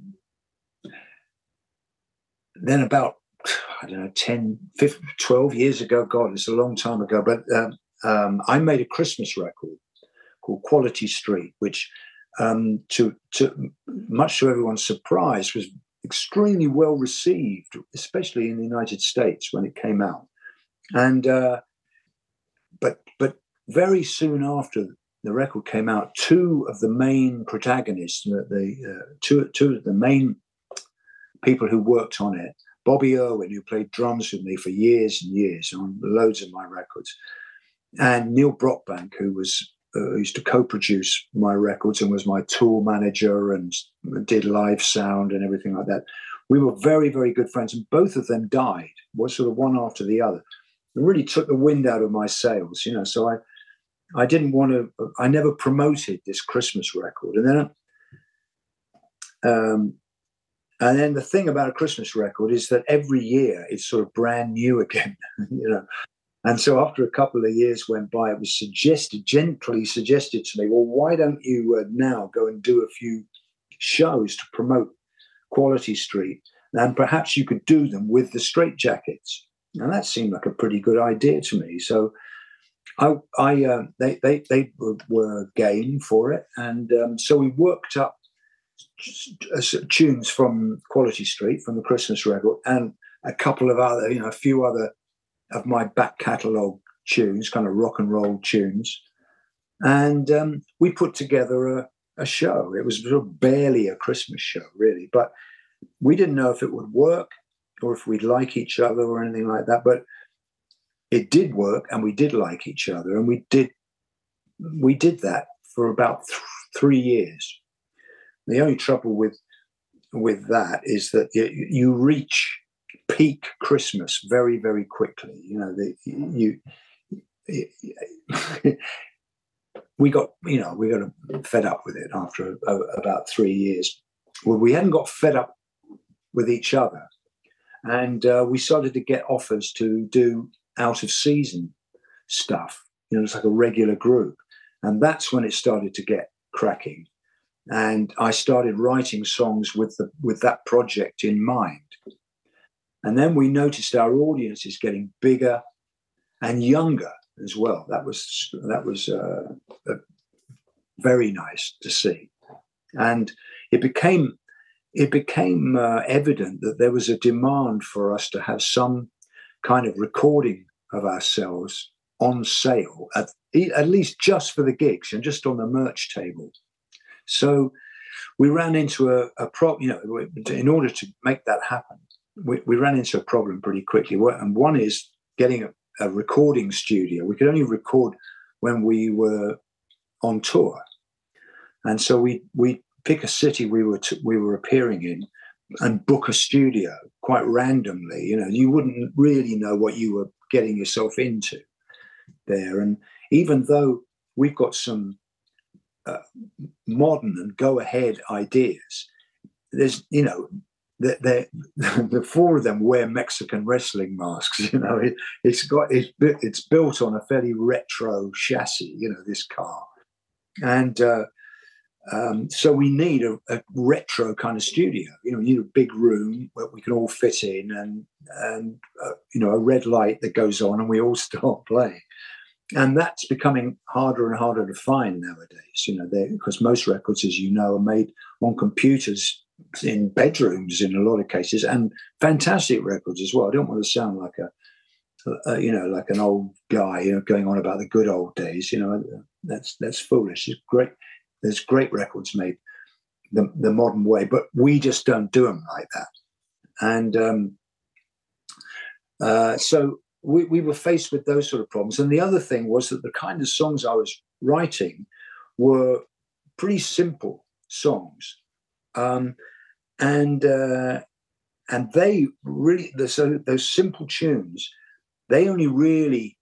then about, I don't know, ten, fifteen, twelve years ago, God, it's a long time ago, but um, um, I made a Christmas record called Quality Street, which um, to, to much to everyone's surprise was extremely well received, especially in the United States when it came out. And uh, but but very soon after the record came out, two of the main protagonists, the, the uh, two two of the main people who worked on it, Bobby Irwin, who played drums with me for years and years on loads of my records, and Neil Brockbank, who was uh, who used to co-produce my records and was my tour manager and did live sound and everything like that. We were very, very good friends, and both of them died, was sort of one after the other. It really took the wind out of my sails, you know. So I, I didn't want to. I never promoted this Christmas record, and then, um, and then the thing about a Christmas record is that every year it's sort of brand new again, you know. And so after a couple of years went by, it was suggested, gently suggested to me, well, why don't you uh, now go and do a few shows to promote Quality Street, and perhaps you could do them with the Straitjackets. And that seemed like a pretty good idea to me. So I, I uh, they, they, they were, were game for it. And um, so we worked up tunes from Quality Street, from the Christmas record, and a couple of other, you know, a few other of my back catalogue tunes, kind of rock and roll tunes. And um, we put together a, a show. It was sort of barely a Christmas show, really, but we didn't know if it would work or if we'd like each other or anything like that. But it did work, and we did like each other, and we did we did that for about th- three years. The only trouble with with that is that you, you reach peak Christmas very, very quickly. You know, the, you, you we got, you know, we got fed up with it after a, about three years. Well, we hadn't got fed up with each other, and uh, we started to get offers to do out of season stuff. You know, it's like a regular group, and that's when it started to get cracking. And I started writing songs with the with that project in mind. And then we noticed our audience is getting bigger and younger as well. That was that was uh, uh, very nice to see, and it became it became uh, evident that there was a demand for us to have some kind of recording of ourselves on sale, at at least just for the gigs and just on the merch table. So we ran into a, a problem. You know, in order to make that happen, we, we ran into a problem pretty quickly. And one is getting a, a recording studio. We could only record when we were on tour, and so we we pick a city we were to, we were appearing in, and book a studio quite randomly. You know, you wouldn't really know what you were getting yourself into there. And even though we've got some uh, modern and go-ahead ideas, there's, you know, the, the, the four of them wear Mexican wrestling masks. You know, it, it's got it's, it's built on a fairly retro chassis. You know, this car, and uh, um, so we need a, a retro kind of studio. You know, we need a big room where we can all fit in, and and uh, you know, a red light that goes on, and we all start playing. And that's becoming harder and harder to find nowadays. You know, because most records, as you know, are made on computers in bedrooms in a lot of cases, and fantastic records as well. I don't want to sound like a, a you know, like an old guy, you know, going on about the good old days. You know, that's that's foolish. It's great. There's great records made the the modern way, but we just don't do them like that. And um, uh, so we, we were faced with those sort of problems. And the other thing was that the kind of songs I was writing were pretty simple songs. Um, and uh, and they really, the, so those simple tunes, they only really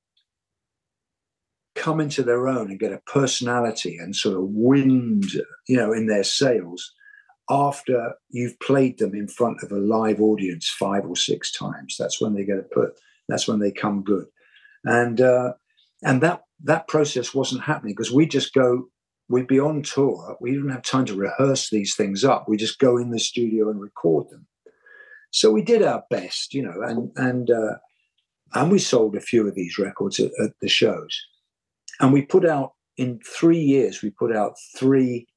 come into their own and get a personality and sort of wind, you know, in their sails after you've played them in front of a live audience five or six times. That's when they get a put. That's when they come good, and uh, and that that process wasn't happening because we just go, we'd be on tour. We didn't have time to rehearse these things up. We just go in the studio and record them. So we did our best, you know, and and uh, and we sold a few of these records at, at the shows. And we put out, in three years, we put out three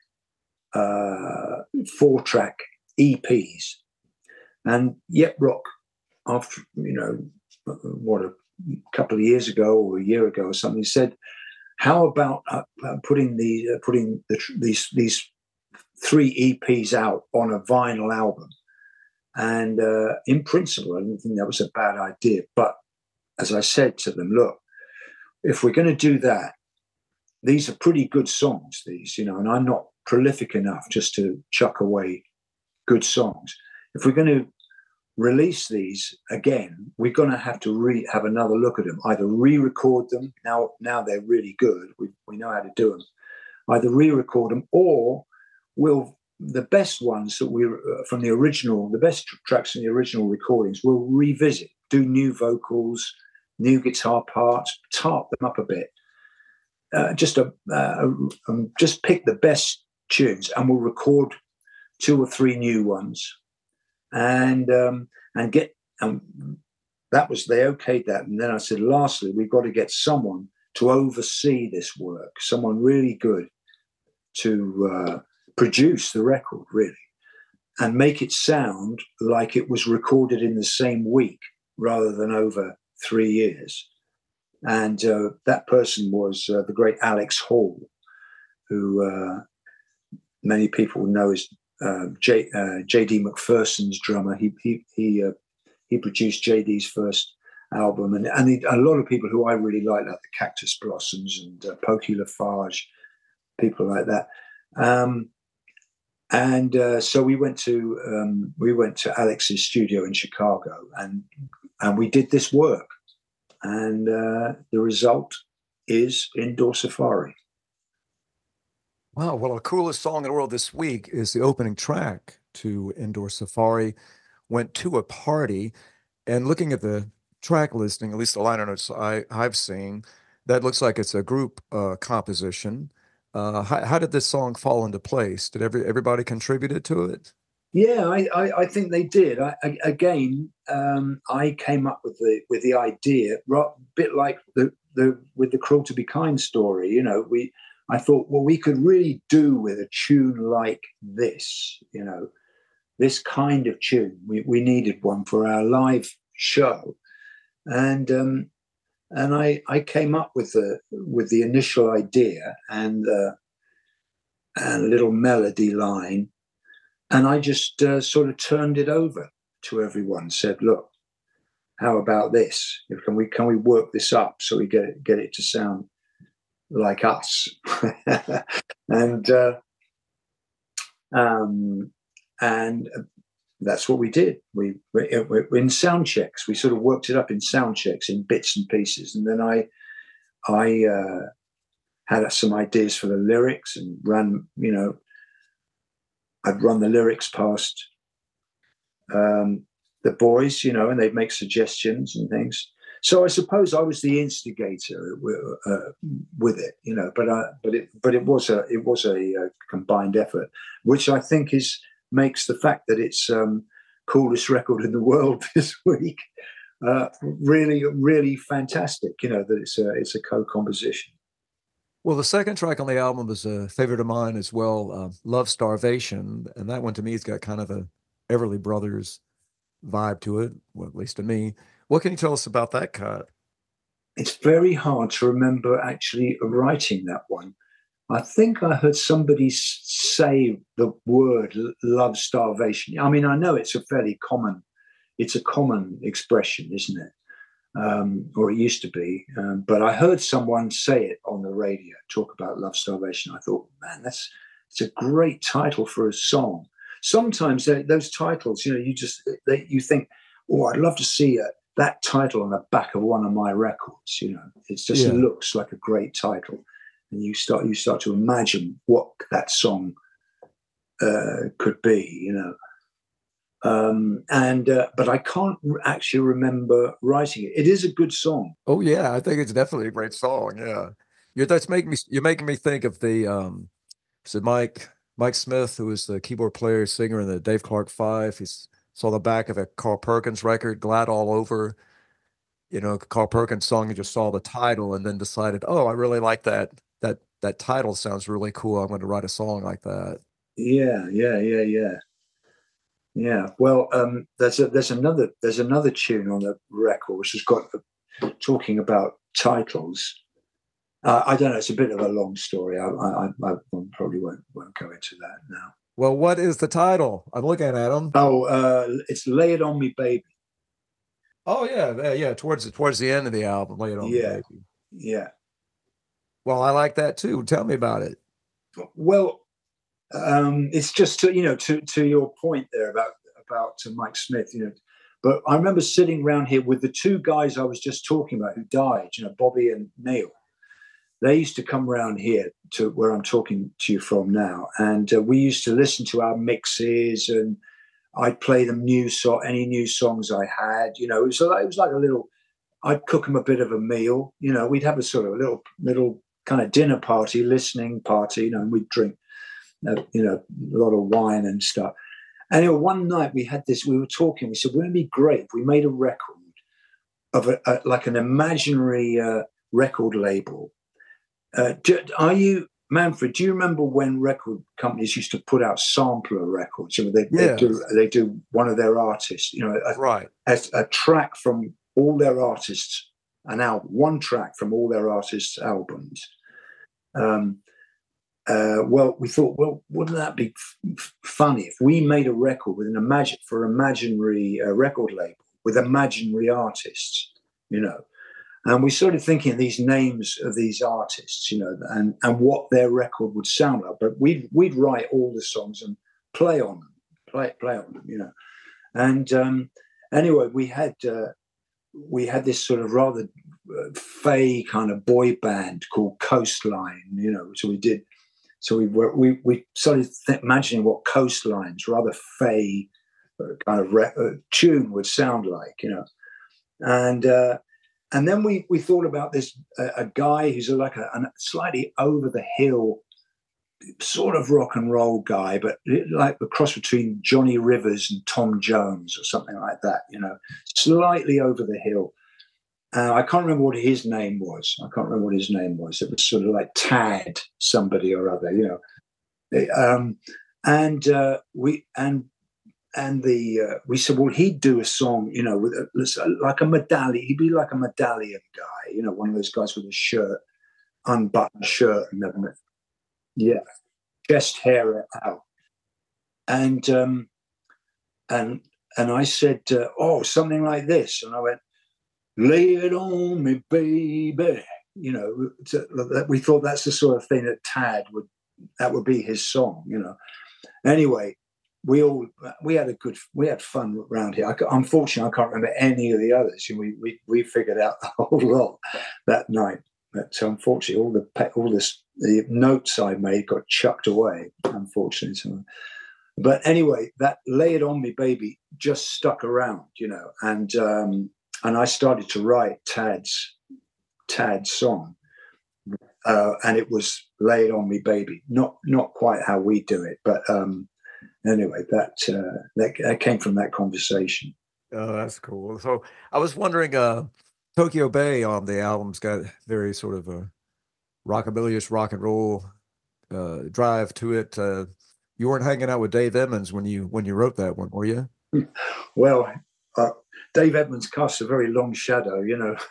uh, four-track E Ps. And Yep Rock, after, you know, what, a couple of years ago or a year ago or something, said, how about uh, uh, putting the uh, putting the, these these three E Ps out on a vinyl album? And uh, in principle, I didn't think that was a bad idea. But as I said to them, look, if we're going to do that, these are pretty good songs, these, you know, and I'm not prolific enough just to chuck away good songs. If we're going to release these again, we're going to have to re- have another look at them, either re-record them. Now, now they're really good. We, we know how to do them. Either re-record them, or we'll, the best ones that we, uh, from the original, the best tr- tracks from the original recordings, we'll revisit, do new vocals, new guitar parts, tart them up a bit. Uh, just a, uh, um, just pick the best tunes, and we'll record two or three new ones, and um, and get. Um, that was they okayed that, and then I said, lastly, we've got to get someone to oversee this work, someone really good to uh, produce the record, really, and make it sound like it was recorded in the same week rather than over three years. And uh, that person was uh, the great Alex Hall, who uh, many people know as uh, J, uh, J D McPherson's drummer. He he he, uh, he produced J D's first album, and and he, a lot of people who I really like, like the Cactus Blossoms and uh, Pokey Lafarge, people like that. Um, and uh, so we went to um, we went to Alex's studio in Chicago, and and we did this work. And uh, the result is Indoor Safari. Wow. Well, the coolest song in the world this week is the opening track to Indoor Safari, Went to a Party. And looking at the track listing, at least the liner notes I, I've seen, that looks like it's a group uh, composition. Uh, how, how did this song fall into place? Did every everybody contributed to it? Yeah, I, I, I think they did. I, I, again, um, I came up with the with the idea, a bit like the the with the Cruel to Be Kind story. You know, we I thought, well, we could really do with a tune like this. You know, this kind of tune. We we needed one for our live show, and um, and I I came up with the with the initial idea and uh, and a little melody line. And I just uh, sort of turned it over to everyone. Said, "Look, how about this? Can we can we work this up so we get it, get it to sound like us?" and uh, um, and that's what we did. We, we in sound checks. We sort of worked it up in sound checks in bits and pieces, and then I I uh, had some ideas for the lyrics and ran, you know. I'd run the lyrics past um, the boys, you know, and they'd make suggestions and things. So I suppose I was the instigator uh, with it, you know. But I, but it, but it was a, it was a, a combined effort, which I think is makes the fact that it's um, coolest record in the world this week uh, really, really fantastic. You know, that it's a, it's a co-composition. Well, the second track on the album is a favorite of mine as well, uh, Love Starvation. And that one to me has got kind of a Everly Brothers vibe to it, well, at least to me. What can you tell us about that cut? It's very hard to remember actually writing that one. I think I heard somebody say the word love starvation. I mean, I know it's a fairly common, it's a common expression, isn't it? Um, or it used to be, um, but I heard someone say it on the radio, talk about love starvation. I thought, man, that's it's a great title for a song. Sometimes those titles, you know, you just they, you think, oh, I'd love to see a, that title on the back of one of my records. You know, it just yeah. looks like a great title, and you start you start to imagine what that song uh, could be. You know. Um, and uh, but I can't actually remember writing it. It is a good song. Oh yeah, I think it's definitely a great song. Yeah. You're that's making me you're making me think of the um is it Mike Mike Smith, who was the keyboard player, singer in the Dave Clark Five. He's saw the back of a Carl Perkins record, Glad All Over. You know, Carl Perkins song, and just saw the title and then decided, oh, I really like that. That that title sounds really cool. I'm going to write a song like that. Yeah, yeah, yeah, yeah. Yeah. Well, um, there's a, there's another there's another tune on the record which has got uh, talking about titles. Uh, I don't know. It's a bit of a long story. I, I, I probably won't won't go into that now. Well, what is the title? I'm looking at them. Oh, uh, it's "Lay It On Me, Baby." Oh yeah, yeah, yeah. Towards the towards the end of the album, "Lay It On Yeah, Me, Baby." Yeah. Well, I like that too. Tell me about it. Well, um, it's just to, you know to to your point there about about uh, Mike Smith, you know. But I remember sitting around here with the two guys I was just talking about who died, you know, Bobby and Neil. They used to come around here to where I'm talking to you from now, and uh, we used to listen to our mixes, and I'd play them new so any new songs I had. You know, it was like, it was like a little. I'd cook them a bit of a meal. You know, we'd have a sort of a little little kind of dinner party, listening party. You know, and we'd drink, uh, you know, a lot of wine and stuff. Anyway, one night we had this. We were talking. We said, "Wouldn't it be great if we made a record of a, a like an imaginary uh, record label?" Uh, do, are you, Manfred, do you remember when record companies used to put out sampler records? So they, yes. they do they do one of their artists, you know, a, right. a, a track from all their artists, an album, one track from all their artists' albums. Um, uh, well, we thought, well, wouldn't that be f- funny if we made a record with an imagine for imaginary uh, record label with imaginary artists, you know? And we started thinking of these names of these artists, you know, and, and what their record would sound like. But we'd we'd write all the songs and play on them, play play on them, you know. And um, anyway, we had uh, we had this sort of rather uh, fey kind of boy band called Coastline, you know. So we did, so we were we we started th- imagining what Coastline's rather fey uh, kind of re- uh, tune would sound like, you know, and. Uh, And then we we thought about this uh, a guy who's like a, a slightly over the hill sort of rock and roll guy, but like the cross between Johnny Rivers and Tom Jones or something like that, you know, slightly over the hill. Uh, I can't remember what his name was. I can't remember what his name was. It was sort of like Tad somebody or other, you know. Um, and uh, we and. And the uh, we said, well, he'd do a song, you know, with a, like a medallion. He'd be like a medallion guy, you know, one of those guys with a shirt, unbuttoned shirt, and everything. Yeah, chest hair out. And um, and and I said, uh, oh, something like this, and I went, lay it on me, baby. You know, to, we thought that's the sort of thing that Tad would that would be his song, you know. Anyway. We all we had a good we had fun around here. I, unfortunately, I can't remember any of the others. We we we figured out the whole lot that night. But unfortunately, all the all this the notes I made got chucked away. Unfortunately, so, but anyway, that "Lay It On Me, Baby" just stuck around, you know, and um, and I started to write Tad's Tad's song, uh, and it was "Lay It On Me, Baby." Not not quite how we do it, but. Um, Anyway, that, uh, that that came from that conversation. Oh, that's cool. So I was wondering, uh, Tokyo Bay on the album's got very sort of a rockabilly-ish rock and roll uh, drive to it. Uh, you weren't hanging out with Dave Edmunds when you when you wrote that one, were you? Well, uh, Dave Edmunds casts a very long shadow. You know,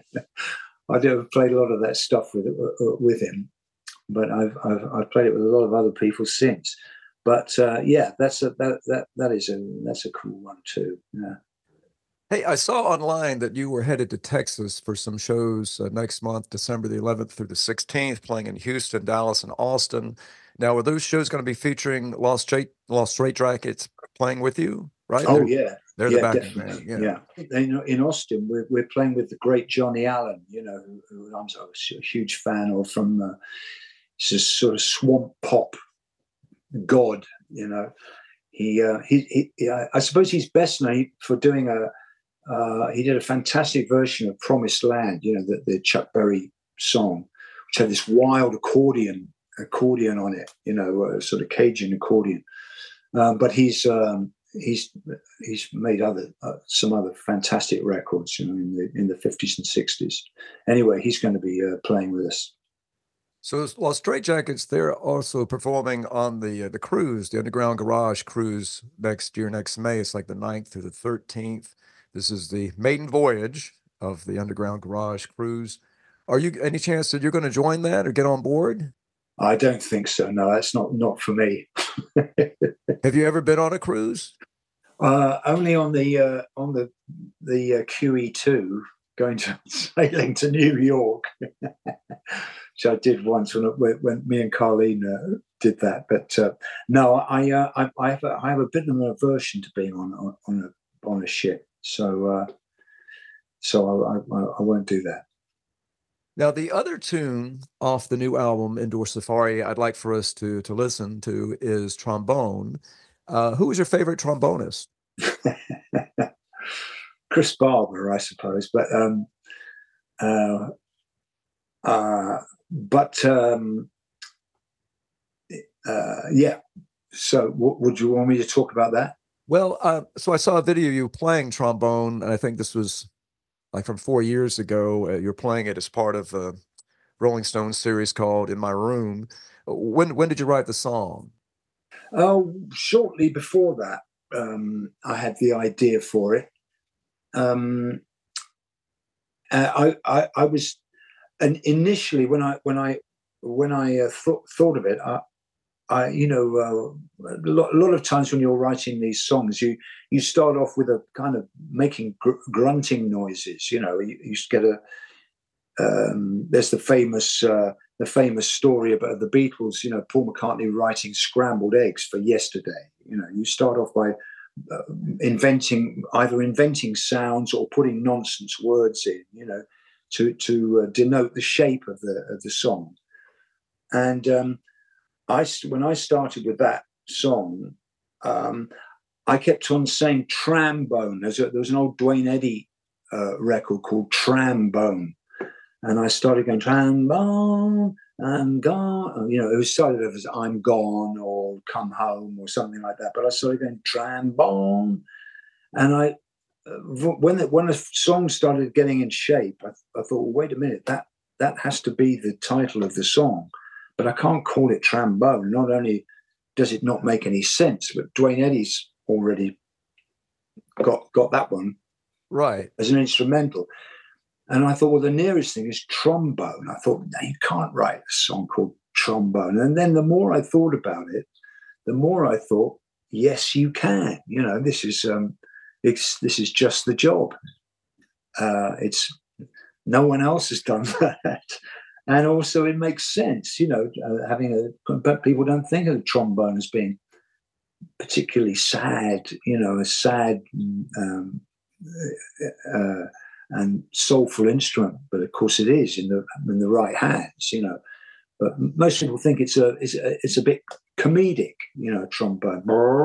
I do have played a lot of that stuff with uh, with him, but I've, I've I've played it with a lot of other people since. But uh, yeah, that's a that that that is a that's a cool one too. Yeah. Hey, I saw online that you were headed to Texas for some shows uh, next month, December the eleventh through the sixteenth, playing in Houston, Dallas, and Austin. Now, are those shows going to be featuring Lost Straight Lost Straight Jackets playing with you? Right? Oh they're, yeah, they're yeah, the backing definitely. band. Yeah. yeah. In, in Austin, we're we're playing with the great Johnny Allen. You know, who, who I'm a huge fan of. From uh, it's a sort of swamp pop god. You know, he uh, he, he I suppose he's best known for doing a. Uh, he did a fantastic version of "Promised Land," you know, the, the Chuck Berry song, which had this wild accordion accordion on it, you know, a sort of Cajun accordion. Um, but he's um, he's he's made other uh, some other fantastic records, you know, in the in the fifties and sixties. Anyway, he's going to be uh, playing with us. So, well, Straight Jackets, they're also performing on the uh, the cruise, the Underground Garage cruise next year, next May. It's like the ninth through the thirteenth. This is the maiden voyage of the Underground Garage cruise. Are you any chance that you're going to join that or get on board? I don't think so. No, that's not not for me. Have you ever been on a cruise? Uh, only on the uh, on the the uh, Q E two going to sailing to New York, which I did once when, when me and Carlene uh, did that. But uh, no, I, uh, I I have a, I have a bit of an aversion to being on on, on a on a ship, so uh, so I, I I won't do that. Now, the other tune off the new album, Indoor Safari, I'd like for us to to listen to is Trombone. Uh, who was your favorite trombonist? Chris Barber, I suppose. But um, uh, uh, but um, uh, yeah. So, w- would you want me to talk about that? Well, uh, so I saw a video of you playing trombone, and I think this was like from four years ago. Uh, you're playing it as part of a Rolling Stones series called "In My Room." When when did you write the song? Oh, shortly before that, um, I had the idea for it. Um, uh, I, I I was, and initially when I when I when I uh, thought thought of it, I, I you know uh, a, lot, a lot of times when you're writing these songs, you you start off with a kind of making gr- grunting noises. You know, you, you get a um, there's the famous. Uh, The famous story about the Beatles, you know, Paul McCartney writing Scrambled Eggs for Yesterday. You know, you start off by uh, inventing, either inventing sounds or putting nonsense words in, you know, to to uh, denote the shape of the of the song. And um, I, when I started with that song, um, I kept on saying trombone. There's a, there was an old Duane Eddy uh, record called Trombone. And I started going, trombone, I'm gone. You know, it was started off as I'm gone or come home or something like that. But I started going, trombone. And I, when the, when the song started getting in shape, I, I thought, well, wait a minute, that, that has to be the title of the song. But I can't call it trombone. Not only does it not make any sense, but Duane Eddy's already got, got that one right as an instrumental. And I thought, well, the nearest thing is trombone. I thought, no, you can't write a song called Trombone. And then the more I thought about it, the more I thought, yes, you can. You know, this is um, it's this is just the job. Uh, it's no one else has done that, and also it makes sense. You know, uh, having a but people don't think of the trombone as being particularly sad. You know, a sad. Um, uh, and soulful instrument, but of course it is in the in the right hands, you know. But most people think it's a it's a, it's a bit comedic, you know, trombone.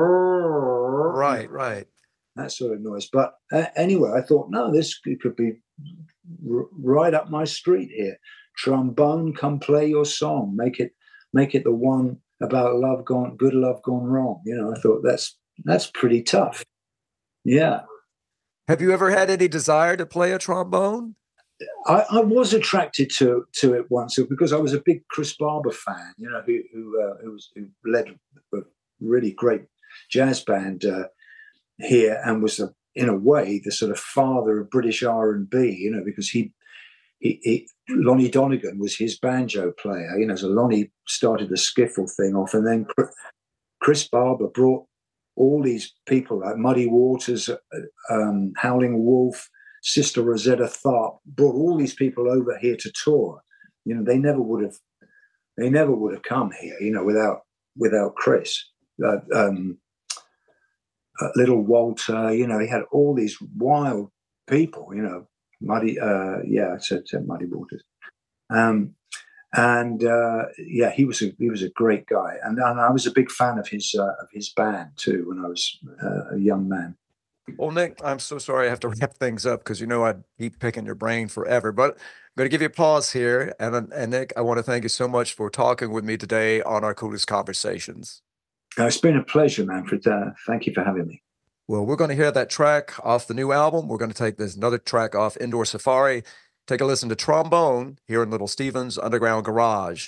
right right That sort of noise. But uh, anyway, I thought, no, this could be r- right up my street here. Trombone, come play your song. Make it make it the one about love gone good, love gone wrong. You know, I thought that's that's pretty tough. Yeah. Have you ever had any desire to play a trombone? I, I was attracted to to it once because I was a big Chris Barber fan, you know, who who, uh, who, was, who led a really great jazz band uh, here and was, a, in a way, the sort of father of British R and B, you know, because he, he, he Lonnie Donegan was his banjo player, you know, so Lonnie started the skiffle thing off, and then Chris Barber brought all these people like Muddy Waters, um, Howling Wolf, Sister Rosetta Tharpe, brought all these people over here to tour. You know, they never would have, they never would have come here, you know, without without Chris. Uh, um, uh, Little Walter, you know, he had all these wild people, you know, Muddy, uh, yeah, I said, said Muddy Waters. Um, And uh, yeah, he was a he was a great guy, and, and I was a big fan of his uh, of his band too when I was uh, a young man. Well, Nick, I'm so sorry I have to wrap things up because you know I keep picking your brain forever. But I'm going to give you a pause here. And, and Nick, I want to thank you so much for talking with me today on our Coolest Conversations. Uh, it's been a pleasure, Manfred. Uh, thank you for having me. Well, we're going to hear that track off the new album. We're going to take this another track off Indoor Safari. Take a listen to Trombone here in Little Steven's Underground Garage.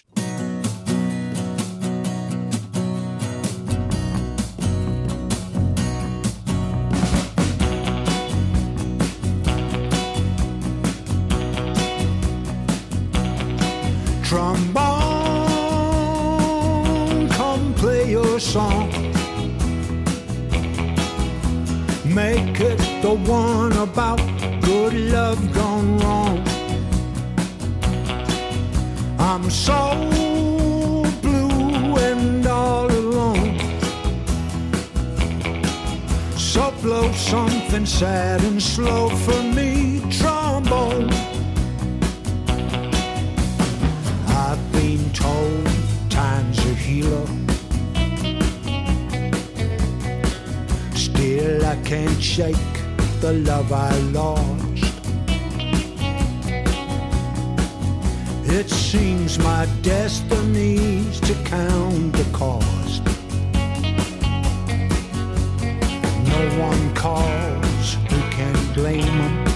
Trombone, come play your song. Make it the one about good love gone wrong. I'm so blue and all alone. So blow something sad and slow for me, trombone. I've been told time's a healer. Still I can't shake the love I lost. It seems my destiny's to count the cost. No one calls, who can blame them?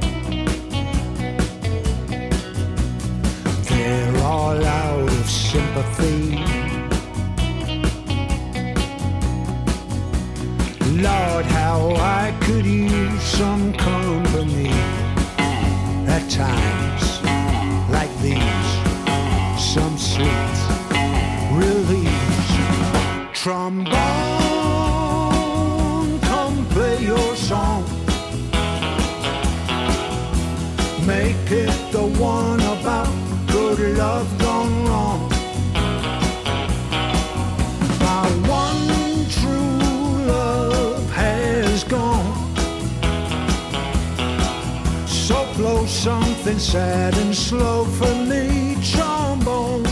They're all out of sympathy. Lord, how I could use some company at times like these, some sweet release. Trombone, come play your song. Make it the one about good love gone wrong. My one true love has gone. So blow something sad and slow for me, trombone.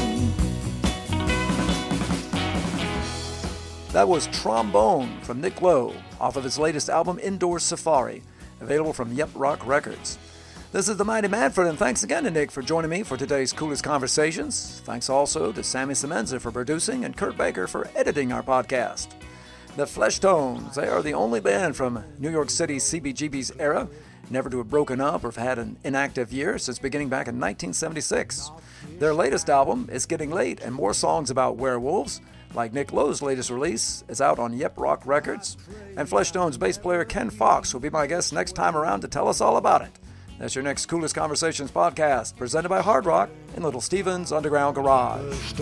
That was Trombone from Nick Lowe off of his latest album, Indoor Safari, available from Yep Rock Records. This is the Mighty Manfred, and thanks again to Nick for joining me for today's Coolest Conversations. Thanks also to Sammy Semenza for producing and Kurt Baker for editing our podcast. The Fleshtones, they are the only band from New York City's C B G B's era never to have broken up or have had an inactive year since beginning back in nineteen seventy-six. Their latest album, It's Getting Late, and more songs about werewolves, like Nick Lowe's latest release, is out on Yep Rock Records. And Fleshtones bass player Ken Fox will be my guest next time around to tell us all about it. That's your next Coolest Conversations podcast, presented by Hard Rock in Little Steven's Underground Garage.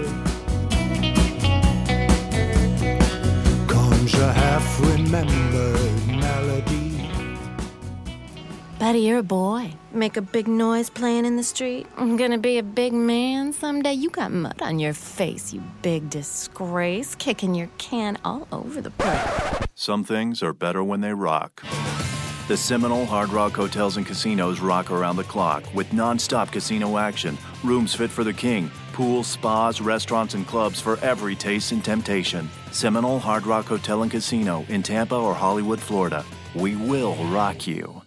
Comes a half-remembered melody. Buddy, you're a boy. Make a big noise playing in the street. I'm gonna be a big man someday. You got mud on your face, you big disgrace. Kicking your can all over the place. Some things are better when they rock. The Seminole Hard Rock Hotels and Casinos rock around the clock with non-stop casino action, rooms fit for the king, pools, spas, restaurants, and clubs for every taste and temptation. Seminole Hard Rock Hotel and Casino in Tampa or Hollywood, Florida. We will rock you.